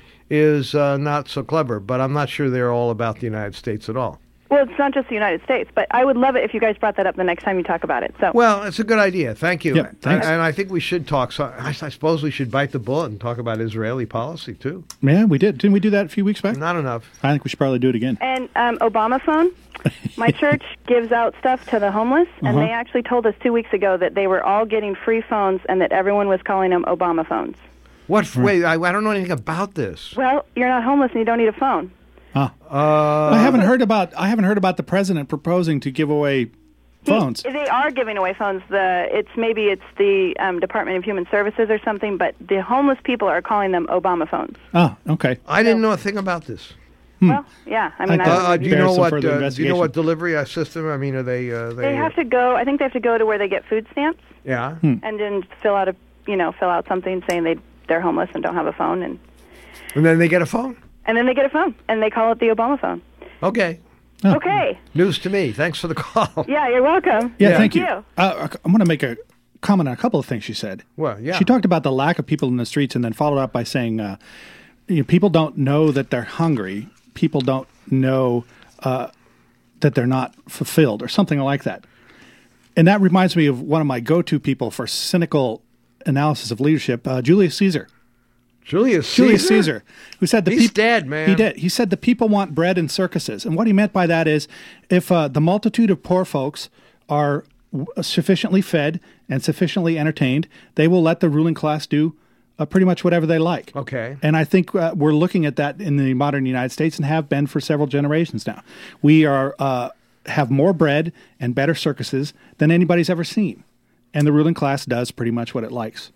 is uh, not so clever, but I'm not sure they're all about the United States at all. Well, it's not just the United States, but I would love it if you guys brought that up the next time you talk about it. So, Well, it's a good idea. Thank you. Yep, thanks. And I think we should talk, so I, I suppose we should bite the bullet and talk about Israeli policy, too. Yeah, we did. Didn't we do that a few weeks back? Not enough. I think we should probably do it again. and um, Obama phone. My church gives out stuff to the homeless, and Uh-huh. they actually told us two weeks ago that they were all getting free phones and that everyone was calling them Obama phones. What? f Wait, I, I don't know anything about this. Well, you're not homeless and you don't need a phone. Ah. Uh, I haven't heard about. I haven't heard about the president proposing to give away phones. They are giving away phones. The it's maybe it's the um, Department of Human Services or something, but the homeless people are calling them Obama phones. Oh, okay. I didn't know a thing about this. Well, yeah. I mean, I I, Uh, do you Bears know some what? further Uh, do you know investigation. what delivery uh, system? I mean, are they? Uh, they, they have to go. I think they have to go to where they get food stamps Yeah. and then fill out a you know fill out something saying they they're homeless and don't have a phone, and And then they get a phone. and then they get a phone and they call it the Obama phone. Okay. Oh. Okay. News to me. Thanks for the call. Yeah, you're welcome. Yeah, Yeah. thank you. Thank Uh, I'm going to make a comment on a couple of things she said. Well, yeah. She talked about the lack of people in the streets, and then followed up by saying, uh, you know, people don't know that they're hungry. People don't know uh, that they're not fulfilled, or something like that. And that reminds me of one of my go-to people for cynical analysis of leadership, uh, Julius Caesar. Julius Caesar. Julius Caesar, who said the He's peop- dead, man. He did. He said the people want bread and circuses, and what he meant by that is, if uh, the multitude of poor folks are w- sufficiently fed and sufficiently entertained, they will let the ruling class do uh, pretty much whatever they like. Okay. And I think uh, we're looking at that in the modern United States, and have been for several generations now. We are uh, have more bread and better circuses than anybody's ever seen, and the ruling class does pretty much what it likes.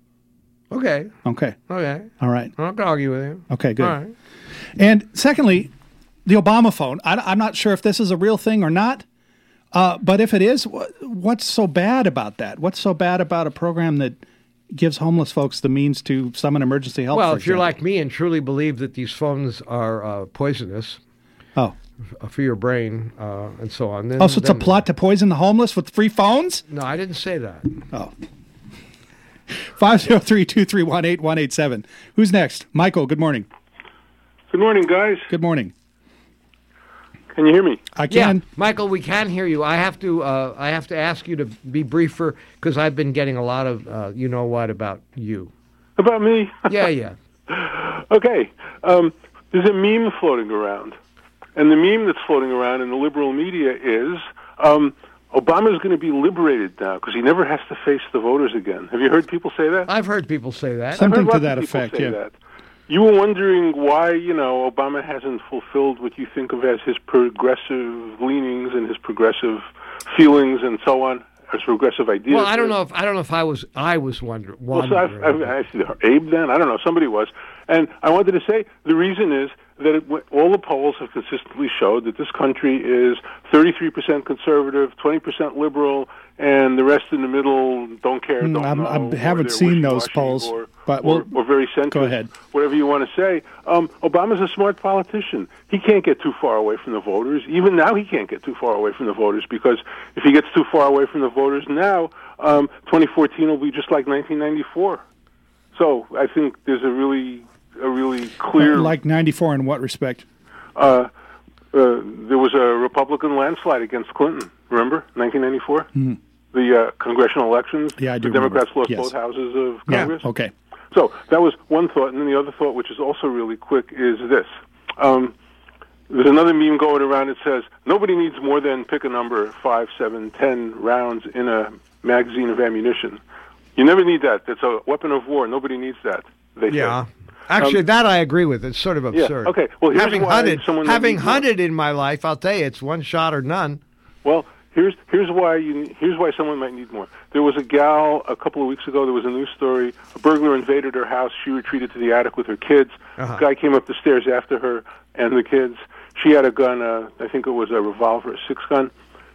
Okay. Okay. Okay. All right. I'm not going to argue with you. Okay, good. All right. And secondly, the Obama phone. I, am not sure if this is a real thing or not, uh, but if it is, wh- what's so bad about that? What's so bad about a program that gives homeless folks the means to summon emergency help? Well, for if you're example? like me and truly believe that these phones are uh, poisonous oh, f- for your brain uh, and so on, then, oh, so it's a then- plot to poison the homeless with free phones? No, I didn't say that. Oh. five zero three, two three one, eight one eight seven. Who's next? Michael, good morning. Good morning, guys. Good morning. Can you hear me? I can. Yeah, Michael, we can hear you. I have to. Uh, I have to ask you to be briefer because I've been getting a lot of, uh, you know what, about you. About me? Yeah, yeah. Okay. Um, there's a meme floating around. And the meme that's floating around in the liberal media is um, Obama's going to be liberated now because he never has to face the voters again. Have you heard people say that? I've heard people say that. Something I've heard to lots that of people effect, say yeah. that. You were wondering why, you know, Obama hasn't fulfilled what you think of as his progressive leanings and his progressive feelings and so on, his progressive ideas. Well, I don't know if I don't know if I was I was wonder, Well, so wondering. I've, I've, I Abe then? I don't know. Somebody was. And I wanted to say the reason is that it, all the polls have consistently showed that this country is thirty-three percent conservative, twenty percent liberal, and the rest in the middle don't care, Mm, don't I'm- know. I or haven't they're seen those wishy-washy polls, or, but or, we'll- or very centrist. go ahead. Whatever you want to say. Um, Obama's a smart politician. He can't get too far away from the voters. Even now, he can't get too far away from the voters because if he gets too far away from the voters now, um, twenty fourteen will be just like nineteen ninety-four. So I think there's a really, a really clear. Like ninety-four in what respect? Uh, uh, there was a Republican landslide against Clinton. Remember, nineteen ninety-four, Mm. the uh, congressional elections. Yeah, I do The Democrats remember. lost Yes. both houses of Yeah, Congress. okay. So that was one thought, and then the other thought, which is also really quick, is this. Um, there's another meme going around that says, nobody needs more than, pick a number, five, seven, ten rounds in a magazine of ammunition. You never need that. It's a weapon of war. Nobody needs that, they Yeah. say. Actually, Um, that I agree with. It's sort of Yeah, absurd. okay. Well, here's having why hunted, someone having needs more. hunted in my life, I'll tell you, it's one shot or none. Well, here's here's why you here's why someone might need more. There was a gal a couple of weeks ago. There was a news story. A burglar invaded her house. She retreated to the attic with her kids. Uh-huh. A guy came up the stairs after her and the kids. She had a gun. Uh, I think it was a revolver, a six gun.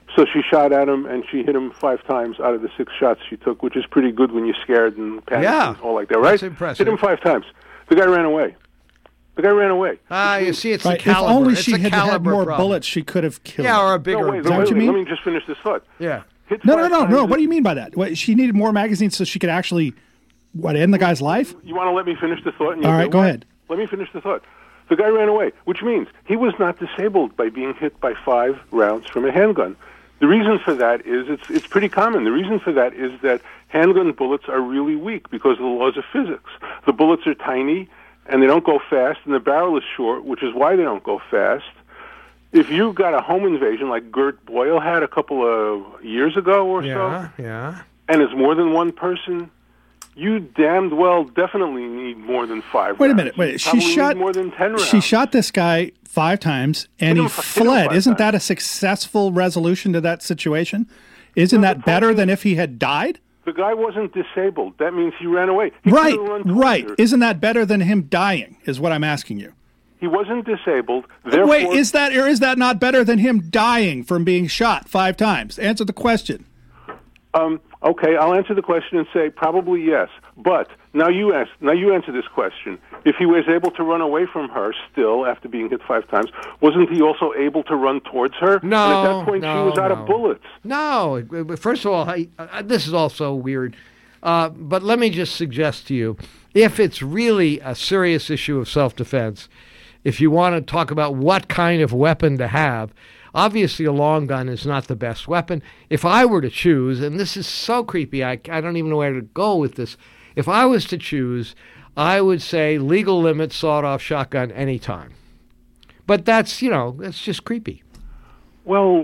So she shot at him, and she hit him five times out of the six shots she took, which is pretty good when you're scared and panicked Yeah. and all like that, right? That's impressive. Hit him five times. The guy ran away. The guy ran away. Ah, you see, it's Right, the caliber. If only it's she a had had caliber more problem. bullets, she could have killed. Yeah, or a him. bigger. No, wait, Is that what wait, you wait, mean? let me just finish this thought. Yeah. Hit No, no, five no, times no. and- What do you mean by that? What, she needed more magazines so she could actually, what, end the guy's life? You want to let me finish the thought? And All you'll right, do go what? ahead. Let me finish the thought. The guy ran away, which means he was not disabled by being hit by five rounds from a handgun. The reason for that is it's it's pretty common. The reason for that is that handgun bullets are really weak because of the laws of physics. The bullets are tiny and they don't go fast, and the barrel is short, which is why they don't go fast. If you got a home invasion like Gert Boyle had a couple of years ago or Yeah, so, yeah. and it's more than one person, you damned well definitely need more than five Wait a rounds. minute. Wait, You she probably shot. need more than ten rounds. She shot this guy five times and Hit he him fi- hit him fled. five Isn't times. that a successful resolution to that situation? Isn't that better than if he had died? The guy wasn't disabled. That means he ran away. He Right, could've run towards right. her. Isn't that better than him dying? Is what I'm asking you. He wasn't disabled. Therefore, Wait, is that or is that not better than him dying from being shot five times? Answer the question. Um, okay, I'll answer the question and say probably yes. But now you ask. Now you answer this question. If he was able to run away from her still after being hit five times, wasn't he also able to run towards her? No, And at that point, no, she was out no. of bullets. No, but first of all, I, uh, this is also weird. Uh, but let me just suggest to you, if it's really a serious issue of self-defense, if you want to talk about what kind of weapon to have, obviously a long gun is not the best weapon. If I were to choose, and this is so creepy, I, I don't even know where to go with this. If I was to choose, I would say legal limit sawed-off shotgun anytime. But that's, you know, that's just creepy. Well,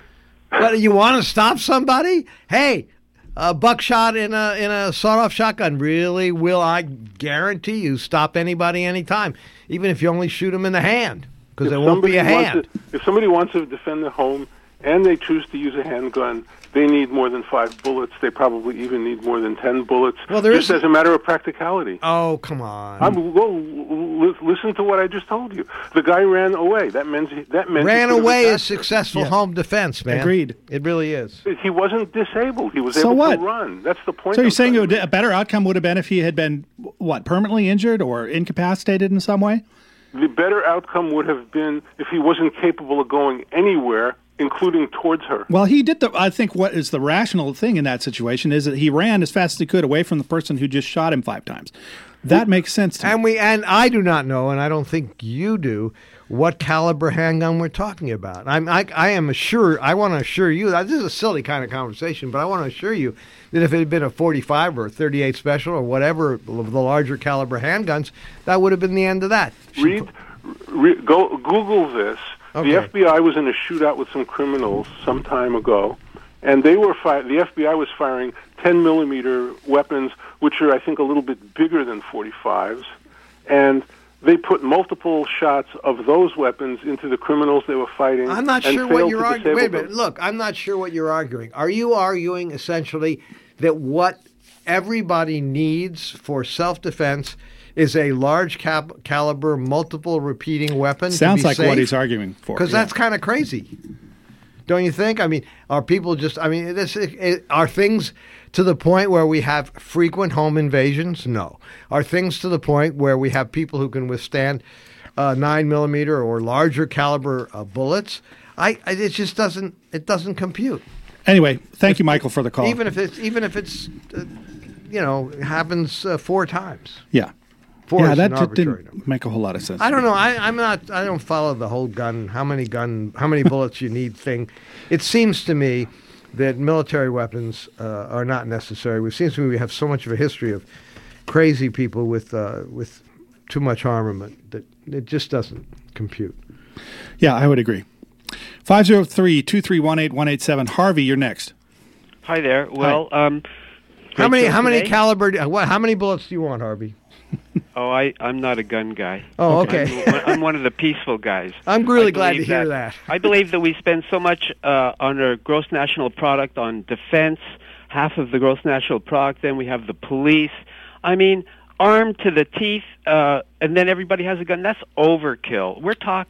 But you want to stop somebody? Hey, a buckshot in a in a sawed-off shotgun really will, I guarantee you, stop anybody anytime, even if you only shoot them in the hand, because if there won't be a somebody wants hand. to- if somebody wants to defend the home and they choose to use a handgun, they need more than five bullets. They probably even need more than ten bullets. Well, there just is- as a matter of practicality. Oh, come on. I'm, well, l- listen to what I just told you. The guy ran away. That meant that meant he Ran could have away is attacked her. successful Yeah. home defense, man. Agreed. It really is. He wasn't disabled. He was So able what? to run. That's the point. So you're I'm saying trying it would, to a better outcome would have been if he had been what permanently injured or incapacitated in some way? make. The better outcome would have been if he wasn't capable of going anywhere, including towards her. Well, he did the. I think what is the rational thing in that situation is that he ran as fast as he could away from the person who just shot him five times. That makes sense to me. And we and I do not know, and I don't think you do, what caliber handgun we're talking about. I'm, I, I am assured. I want to assure you that this is a silly kind of conversation, but I want to assure you that if it had been a forty-five or a thirty-eight special or whatever of the larger caliber handguns, that would have been the end of that. Read, re, go Google this. Okay. The F B I was in a shootout with some criminals some time ago, and they were fi- the F B I was firing ten millimeter weapons, which are I think a little bit bigger than forty-fives, and they put multiple shots of those weapons into the criminals they were fighting. I'm not and sure what failed you're to arguing. Wait a disable minute. them. Look, I'm not sure what you're arguing. Are you arguing essentially that what everybody needs for self-defense is a large cap- caliber, multiple repeating weapon? Sounds to be like safe? what he's arguing for. Because yeah. that's kind of crazy, don't you think? I mean, are people just? I mean, this it, are things to the point where we have frequent home invasions? No. Are things to the point where we have people who can withstand uh, nine millimeter or larger caliber uh, bullets? I, I it just doesn't it doesn't compute. Anyway, thank you, Michael, for the call. Even if it's even if it's uh, you know happens uh, four times. yeah, Four yeah, is that an just arbitrary didn't make a whole lot of sense. I don't know. I, I'm not. I don't follow the whole gun. How many gun? How many bullets you need thing? It seems to me that military weapons uh, are not necessary. It seems to me we have so much of a history of crazy people with uh, with too much armament that it just doesn't compute. Yeah, I would agree. five oh three, two three one, eight one eight seven. Harvey, you're next. Hi there. Well, um, How many? show How many today. caliber? do- What? How many bullets do you want, Harvey? Oh, I, I'm not a gun guy. Oh, okay. I'm, I'm one of the peaceful guys. I'm really I glad to believe hear that. I believe that we spend so much uh, on our gross national product on defense, half of the gross national product, then we have the police. I mean, armed to the teeth, uh, and then everybody has a gun. That's overkill. We're talking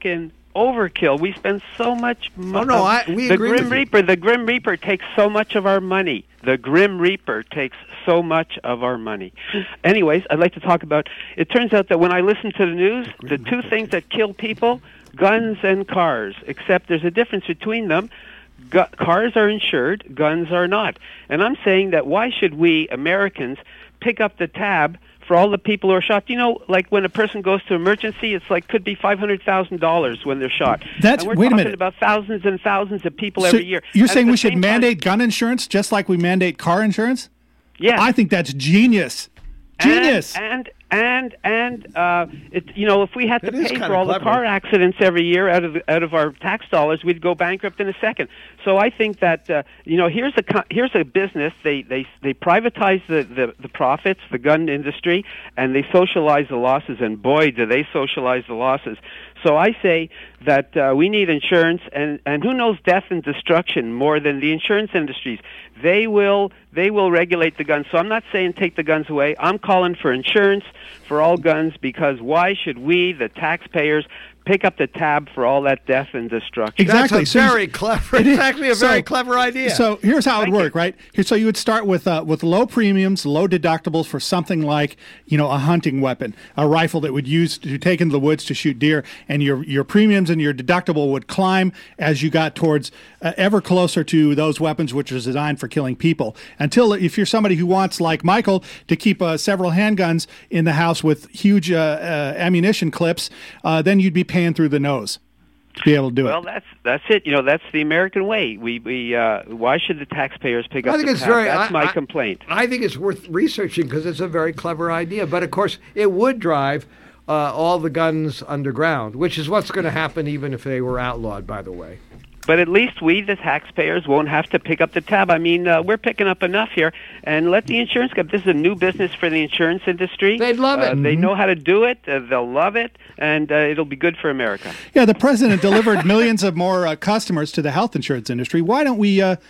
overkill. We spend so much money. Oh, no, I, we the agree Grim with you. Reaper, the Grim Reaper takes so much of our money. The Grim Reaper takes so much of our money. Anyways, I'd like to talk about, it turns out that when I listen to the news, the, the two things that kill people, guns and cars, except there's a difference between them. Gu- cars are insured, guns are not. And I'm saying that why should we, Americans, pick up the tab for all the people who are shot? You know, like when a person goes to emergency, it's like could be five hundred thousand dollars when they're shot. That's, and we're wait a talking minute. about thousands and thousands of people So every year. you're At saying the we should same time- mandate gun insurance just like we mandate car insurance? Yeah. I think that's genius. Genius. And and and, and uh, it, you know, if we had to It is pay kinda for all clever. the car accidents every year out of the, out of our tax dollars, we'd go bankrupt in a second. So I think that uh, you know, here's a co- here's a business. They they they privatize the, the the profits, the gun industry, and they socialize the losses. And boy, do they socialize the losses. So I say that uh, we need insurance, and, and who knows death and destruction more than the insurance industries. They will they will regulate the guns. So I'm not saying take the guns away. I'm calling for insurance for all guns, because why should we, the taxpayers, pick up the tab for all that death and destruction? Exactly. That's a So you- very clever. It It's is. actually a So- very clever idea. So here's how it would work, right? Here, so you would start with uh, with low premiums, low deductibles for something like, you know, a hunting weapon, a rifle that would use to take into the woods to shoot deer, and your your premiums and your deductible would climb as you got towards uh, ever closer to those weapons which are designed for killing people. Until, if you're somebody who wants, like Michael, to keep uh, several handguns in the house with huge uh, uh, ammunition clips, uh, then you'd be paying through the nose to be able to do Well, it. that's that's it. You know, that's the American way. We we uh, why should the taxpayers pick up I think the it's tab? very. That's I, my I- complaint. I think it's worth researching because it's a very clever idea. But of course, it would drive uh, all the guns underground, which is what's going to happen even if they were outlawed. By the way. But at least we, the taxpayers, won't have to pick up the tab. I mean, uh, we're picking up enough here, and let the insurance company. This is a new business for the insurance industry. They'd love it. Uh, They Mhm. know how to do it. Uh, they'll love it, and uh, it'll be good for America. Yeah, the president delivered millions of more uh, customers to the health insurance industry. Why don't we uh,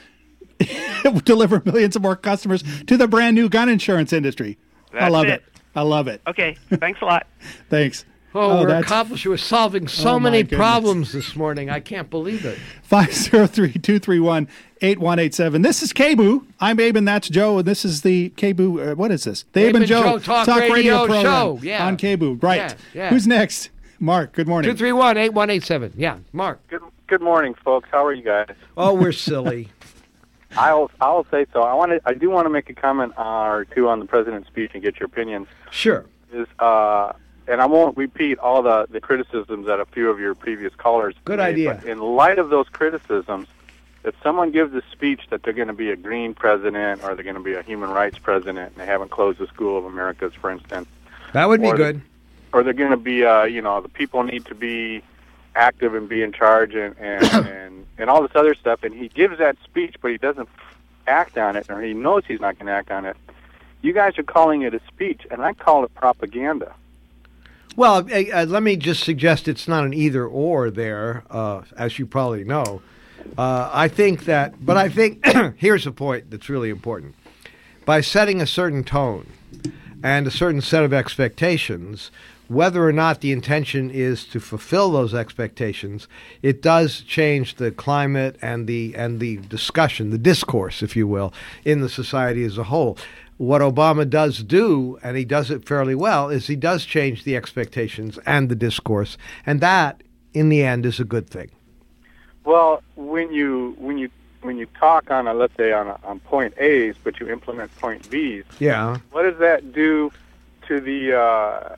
deliver millions of more customers to the brand new gun insurance industry? I That's love it. it. I love it. Okay, thanks a lot. Thanks. Oh, we're that's accomplished. We're solving so Oh, my many goodness. problems this morning. I can't believe it. five oh three, two three one, eight one eight seven. This is K B O O. I'm Abe and that's Joe, and this is the K B O O. Uh, what is this? The Abe, and Joe, Talk Radio program Show. Yeah. on K B O O. Right. Yeah, yeah. Who's next? Mark, good morning. Two three one eight one eight seven. Yeah, Mark. Good, good morning, folks. How are you guys? Oh, we're silly. I'll I'll say so. I want to. I do want to make a comment or two on the president's speech and get your opinions. Sure. Is uh, and I won't repeat all the the criticisms that a few of your previous callers. Good made, idea. But in light of those criticisms, if someone gives a speech that they're going to be a green president or they're going to be a human rights president, and they haven't closed the School of Americas, for instance, That would be or good. They, or they're going to be, uh, you know, the people need to be active and be in charge and and, and and all this other stuff, and he gives that speech, but he doesn't act on it, or he knows he's not going to act on it. You guys are calling it a speech, and I call it propaganda. Well, uh, uh, let me just suggest it's not an either or there, uh, as you probably know. Uh, I think that, but I think here's a point that's really important. By setting a certain tone and a certain set of expectations, whether or not the intention is to fulfill those expectations, it does change the climate and the and the discussion, the discourse, if you will, in the society as a whole. What Obama does do, and he does it fairly well, is he does change the expectations and the discourse, and that, in the end, is a good thing. Well, when you when you when you talk on a let's say on a, on point A's, but you implement point B's, Yeah. what does that do to the uh,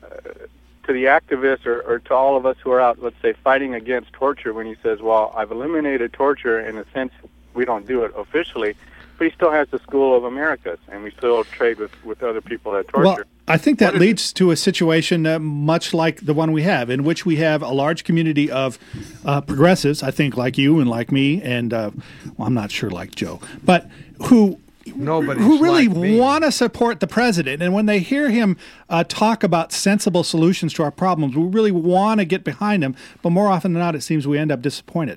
to the activists or, or to all of us who are out, let's say, fighting against torture? When he says, "Well, I've eliminated torture," in a sense, we don't do it officially, but he still has the School of Americas, and we still trade with, with other people that torture. Well, I think that leads to a situation uh, much like the one we have, in which we have a large community of uh, progressives, I think, like you and like me, and uh, well, I'm not sure like Joe, but who Nobody's who really like me. want to support the president. And when they hear him uh, talk about sensible solutions to our problems, we really want to get behind him. But more often than not, it seems we end up disappointed.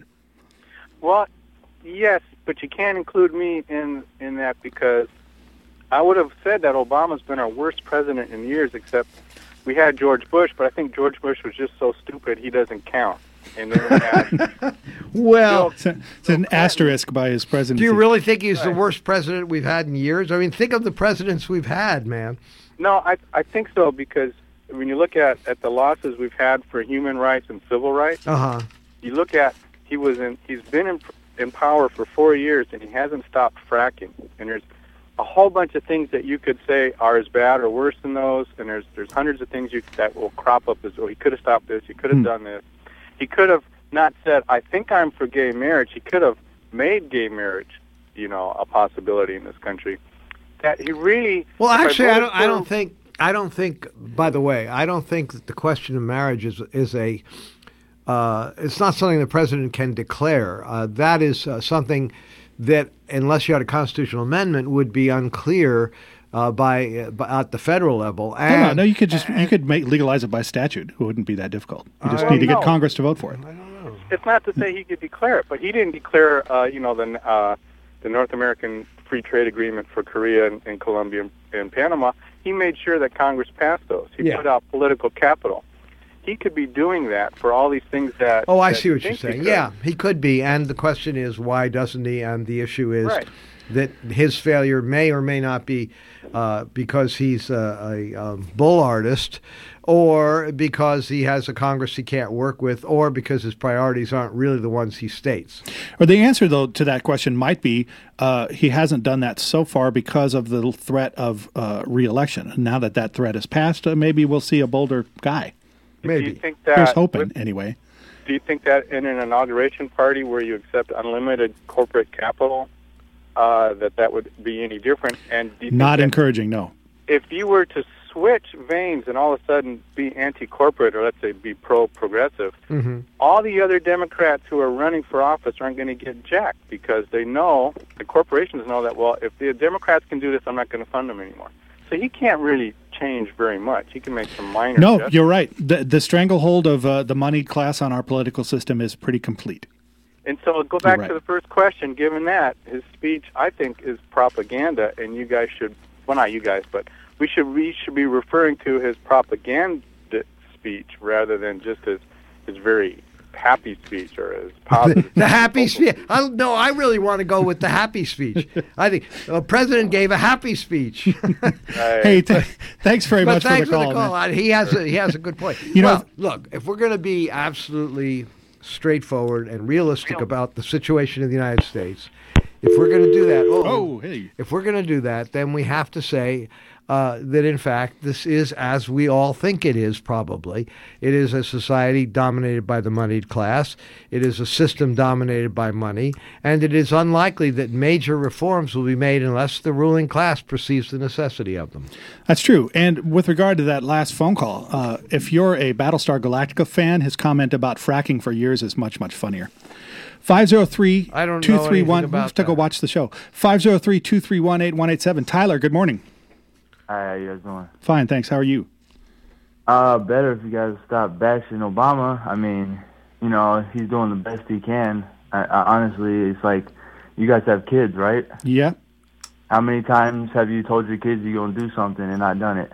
Well, yes, but you can't include me in, in that, because I would have said that Obama's been our worst president in years, except we had George Bush, but I think George Bush was just so stupid he doesn't count. and then we had well, it's, a, it's an asterisk by his presidency. Do you really think he's Right. the worst president we've had in years? I mean, think of the presidents we've had, man. No, I I think so, because when you look at, at the losses we've had for human rights and civil rights, Uh huh. you look at he was in he's been in, in power for four years and he hasn't stopped fracking. And there's a whole bunch of things that you could say are as bad or worse than those. And there's there's hundreds of things you that will crop up as oh he could have stopped this, he could have Hmm. done this, he could have not said I think I'm for gay marriage. He could have made gay marriage, you know, a possibility in this country. That he really Well, if actually, I voted don't. I for- don't think. I don't think. By the way, I don't think that the question of marriage is is a. Uh, it's not something the president can declare. Uh, that is uh, something that, unless you had a constitutional amendment, would be unclear uh, by, uh, by at the federal level. No, And no, no. You could just you could make legalize it by statute. It wouldn't be that difficult. You just Uh, need to no. get Congress to vote for it. It's not to say he could declare it, but he didn't declare, uh, you know, the uh, the North American Free Trade Agreement for Korea and, and Colombia and, and Panama. He made sure that Congress passed those. He Yeah. put out political capital. He could be doing that for all these things that. Oh, I that see he what you're thinks he saying. could. Yeah, he could be. And the question is, why doesn't he? And the issue is Right. that his failure may or may not be uh, because he's a, a um, bull artist, or because he has a Congress he can't work with, or because his priorities aren't really the ones he states. Or the answer, though, to that question might be uh, he hasn't done that so far because of the threat of uh, reelection. And now that that threat is passed, uh, maybe we'll see a bolder guy. Do you think that? Here's hoping, with- anyway. Do you think that in an inauguration party where you accept unlimited corporate capital, uh, that that would be any different? And do you think Not that encouraging, no. if you were to switch veins and all of a sudden be anti-corporate, or let's say be pro-progressive, Mm-hmm. all the other Democrats who are running for office aren't going to get jacked, because they know, the corporations know that, well, if the Democrats can do this, I'm not going to fund them anymore. So he can't really change very much. He can make some minor No, adjustments. you're right. The, the stranglehold of uh, the moneyed class on our political system is pretty complete. And so go back You're to right. the first question. Given that, his speech, I think, is propaganda, and you guys should, well, not you guys, but we should we should be referring to his propaganda speech rather than just his his very happy speech or his positive. The happy speech. I, no, I really want to go with the happy speech. I think the president gave a happy speech. Hey, th- thanks very But much thanks for the call. call. man. He has a, he has a good point. You know- well, look, if we're going to be absolutely straightforward and realistic about the situation in the United States, if we're going to do that, oh, Oh, hey. if we're going to do that, then we have to say uh, that, in fact, this is as we all think it is, probably. It is a society dominated by the moneyed class. It is a system dominated by money. And it is unlikely that major reforms will be made unless the ruling class perceives the necessity of them. That's true. And with regard to that last phone call, uh, if you're a Battlestar Galactica fan, his comment about fracking for years is much, much funnier. five oh three, I don't know two three one, anything we'll about have to go watch the show. five oh three, two three one, eight one eight seven. Tyler, good morning. Hi, how you guys doing? Fine, thanks. How are you? Uh, better if you guys stop bashing Obama. I mean, you know, he's doing the best he can. I, I, honestly, it's like, you guys have kids, right? Yeah. How many times have you told your kids you're going to do something and not done it?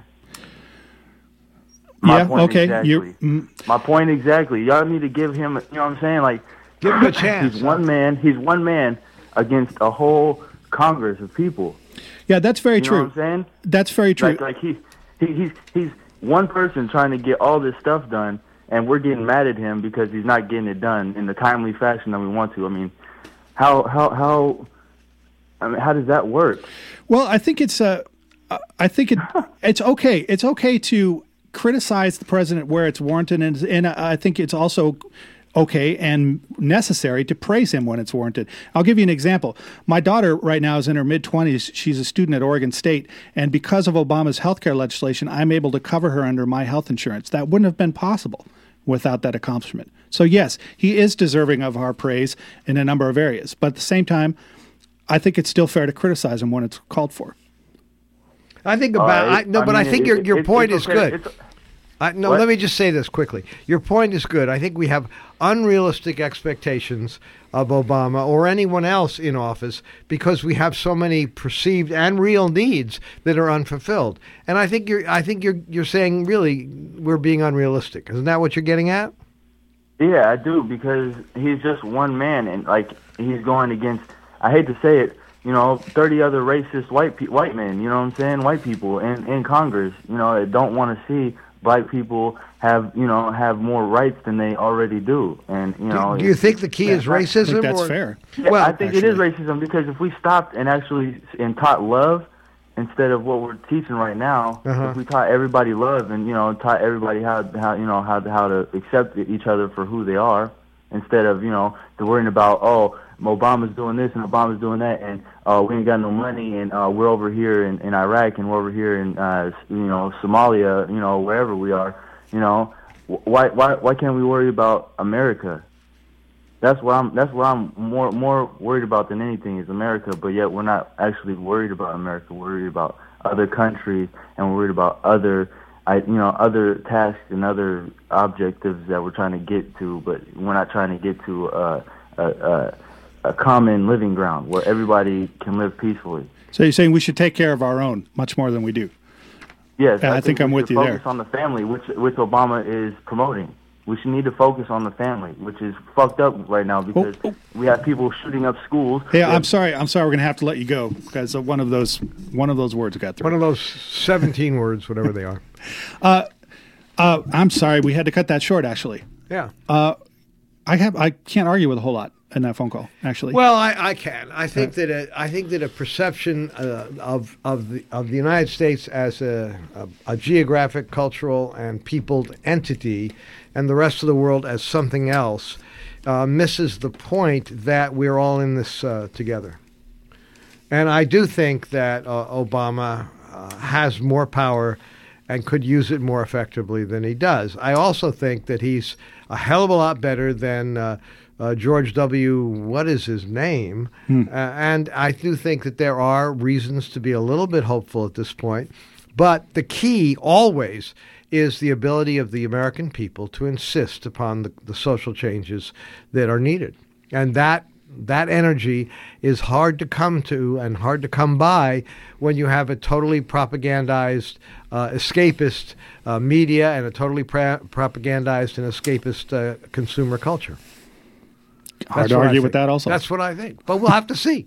My yeah, point okay. Exactly. You're, mm, My point exactly. Y'all need to give him, you know what I'm saying? Like, give him a chance. He's one man. He's one man against a whole Congress of people. yeah, that's very You know true. what I'm saying? That's very true. Like, like he, he, he's he's one person trying to get all this stuff done, and we're getting mad at him because he's not getting it done in the timely fashion that we want to. I mean, how how how? I mean, how does that work? Well, I think it's uh, I think it it's okay. It's okay to criticize the president where it's warranted, and, and I think it's also okay and necessary to praise him when it's warranted. I'll give you an example. My daughter right now is in her mid-twenties. She's a student at Oregon State, and because of Obama's healthcare legislation, I'm able to cover her under my health insurance. That wouldn't have been possible without that accomplishment. So yes, he is deserving of our praise in a number of areas, but at the same time, I think it's still fair to criticize him when it's called for. I think about Uh, I, no, I but mean, I think it- your it- your it's- point it's is okay. good. It's- I, no, What? let me just say this quickly. Your point is good. I think we have unrealistic expectations of Obama or anyone else in office because we have so many perceived and real needs that are unfulfilled. And I think you're I think you're you're saying really we're being unrealistic. Isn't that what you're getting at? Yeah, I do, because he's just one man, and like he's going against. I hate to say it, you know, thirty other racist white pe- white men. You know what I'm saying? White people in in Congress. You know, that don't want to see black people have you know have more rights than they already do. And you know, do, do you think the key is racism? I think that's or? fair. Yeah, well, I think actually. it is racism, because if we stopped and actually and taught love instead of what we're teaching right now, Uh-huh. if we taught everybody love and you know taught everybody how how you know how how to accept each other for who they are, instead of you know the worrying about oh Obama's doing this and Obama's doing that and uh, we ain't got no money and uh, we're over here in, in Iraq and we're over here in uh, you know Somalia, you know wherever we are, you know why why why can't we worry about America? That's what I'm. That's what I'm more more worried about than anything is America. But yet we're not actually worried about America. We're worried about other countries, and we're worried about other, I you know, other tasks and other objectives that we're trying to get to. But we're not trying to get to a a, a, a common living ground where everybody can live peacefully. So you're saying we should take care of our own much more than we do? Yes, Yeah, I, I think, think I'm we with should you focus there. on the family, which which Obama is promoting. We should need to focus on the family, which is fucked up right now because Oh, we have people shooting up schools. Hey, We I'm have- sorry. I'm sorry. We're gonna have to let you go because of one of those one of those words got through. One of those seventeen words, whatever they are. Uh, uh, I'm sorry. We had to cut that short. Actually, Yeah. uh, I have I can't argue with a whole lot in that phone call. Actually, Well, I, I can. I think that a, I think that a perception uh, of of the of the United States as a, a, a geographic, cultural, and peopled entity, and the rest of the world as something else, uh, misses the point that we're all in this uh, together. And I do think that uh, Obama uh, has more power and could use it more effectively than he does. I also think that he's a hell of a lot better than uh, uh, George W. What is his name? Hmm. Uh, and I do think that there are reasons to be a little bit hopeful at this point. But the key always is the ability of the American people to insist upon the, the social changes that are needed. And that that energy is hard to come to and hard to come by when you have a totally propagandized, uh, escapist uh, media and a totally pra- propagandized and escapist uh, consumer culture. hard That's to what I argue with think. that. Also, That's what I think. But we'll have to see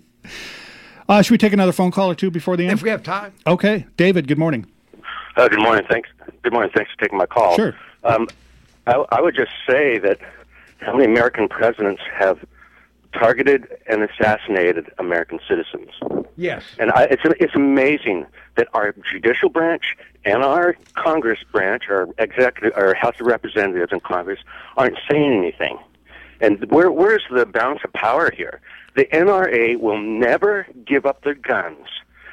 uh, should we take another phone call or two before the end? if we have time. Okay, David. Good morning. Uh, good morning. Thanks. Good morning. Thanks for taking my call. Sure. Um, I, I would just say that how many American presidents have targeted and assassinated American citizens? Yes. And I, it's it's amazing that our judicial branch and our Congress branch, our executive, our House of Representatives and Congress, aren't saying anything. And where where's the balance of power here? The N R A will never give up their guns.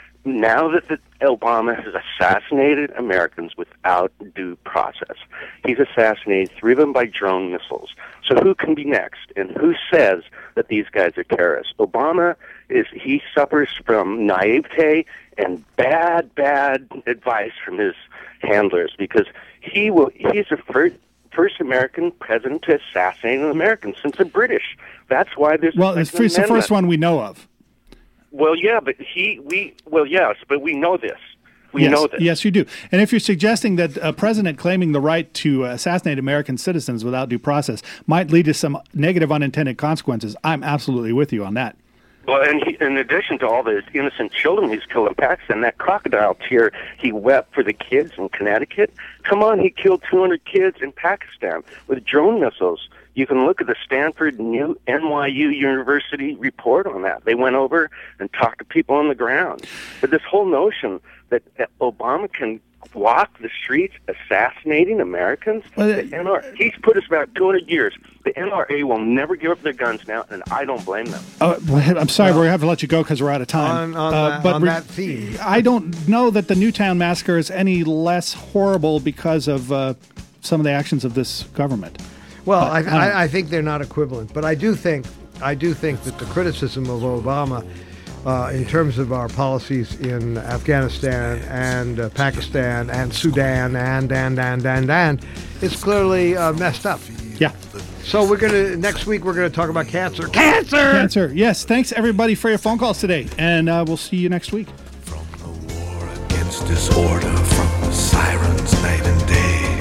Now that the, Obama has assassinated Americans without due process, he's assassinated three of them by drone missiles. So who can be next? And who says that these guys are terrorists? Obama is he suffers from naivete and bad, bad advice from his handlers because he will. He's the first first American president to assassinate an American since the British. That's why there's Well, a it's, Second it's the first Amendment. one we know of. Well, yeah, but he, we, well, yes, but we know this. We yes, know this. Yes, you do. And if you're suggesting that a president claiming the right to assassinate American citizens without due process might lead to some negative unintended consequences, I'm absolutely with you on that. Well, and he, in addition to all the innocent children he's killed in Pakistan, that crocodile tear he wept for the kids in Connecticut. Come on, he killed two hundred kids in Pakistan with drone missiles. You can look at the Stanford New N Y U University report on that. They went over and talked to people on the ground. But this whole notion that Obama can walk the streets assassinating Americans, Well, the N R A, he's put us back two hundred years. The N R A will never give up their guns now, and I don't blame them. Uh, well, I'm sorry, we're going to have to let you go because we're out of time. On, on, Uh, that, but on re- that theme. I don't know that the Newtown massacre is any less horrible because of uh, some of the actions of this government. Well, But I, I don't- I, I think they're not equivalent, but I do think I do think that the criticism of Obama, uh, in terms of our policies in Afghanistan and uh, Pakistan and Sudan and and and and and, is clearly uh, messed up. Yeah. So we're gonna next week we're gonna talk about cancer. Cancer. Cancer. Yes. Thanks everybody for your phone calls today, and uh, we'll see you next week. Against disorder, from the sirens night and day, from the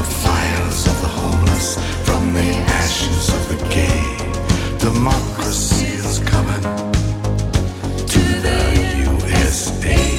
the fires of the homeless, from the ashes of the gay. Democracy is coming to the U S A.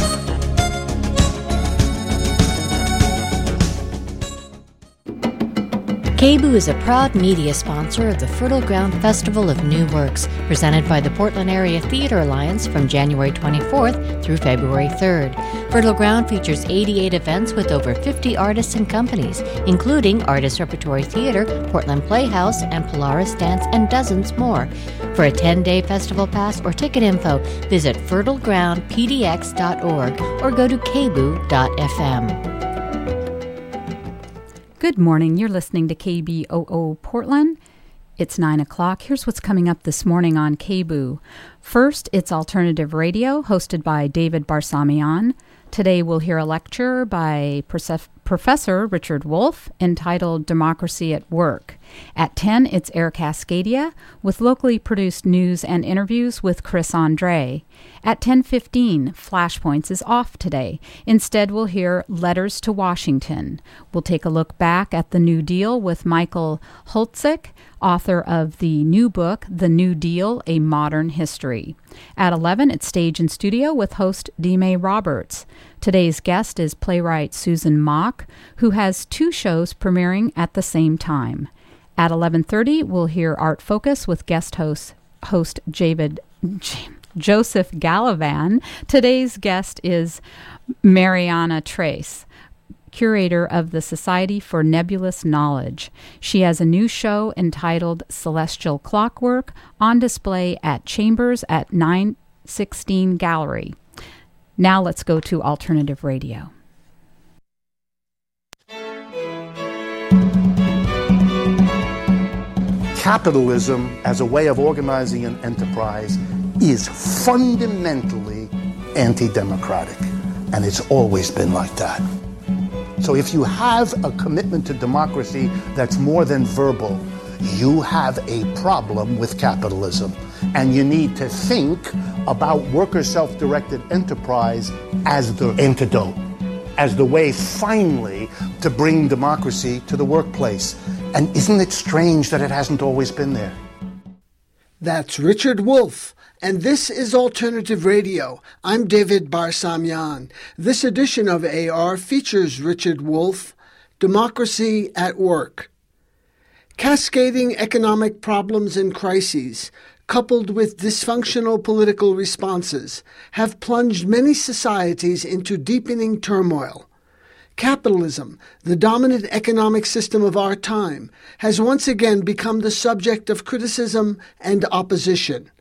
K B O O is a proud media sponsor of the Fertile Ground Festival of New Works, presented by the Portland Area Theater Alliance from January twenty-fourth through February third. Fertile Ground features eighty-eight events with over fifty artists and companies, including Artist Repertory Theater, Portland Playhouse, and Polaris Dance, and dozens more. For a ten-day festival pass or ticket info, visit fertile ground p d x dot org or go to k b o o dot f m. Good morning. You're listening to K B O O Portland. It's nine o'clock. Here's what's coming up this morning on K B O O. First, it's Alternative Radio, hosted by David Barsamian. Today, we'll hear a lecture by Perse- Professor Richard Wolff entitled Democracy at Work. At ten, it's Air Cascadia, with locally produced news and interviews with Chris Andre. At ten fifteen, Flashpoints is off today. Instead, we'll hear Letters to Washington. We'll take a look back at the New Deal with Michael Holtzik, author of the new book, The New Deal, A Modern History. At eleven, it's Stage and Studio with host Dime Roberts. Today's guest is playwright Susan Mock, who has two shows premiering at the same time. At eleven thirty, we'll hear Art Focus with guest host, host David, J- Joseph Gallivan. Today's guest is Mariana Trace, curator of the Society for Nebulous Knowledge. She has a new show entitled Celestial Clockwork on display at Chambers at nine sixteen Gallery. Now let's go to Alternative Radio. Capitalism as a way of organizing an enterprise is fundamentally anti-democratic, and it's always been like that. So if you have a commitment to democracy that's more than verbal, you have a problem with capitalism, and you need to think about worker self-directed enterprise as the antidote, as the way finally to bring democracy to the workplace. And isn't it strange that it hasn't always been there? That's Richard Wolff, and this is Alternative Radio. I'm David Barsamian. This edition of A R features Richard Wolff, Democracy at Work. Cascading economic problems and crises, coupled with dysfunctional political responses, have plunged many societies into deepening turmoil. Capitalism, the dominant economic system of our time, has once again become the subject of criticism and opposition.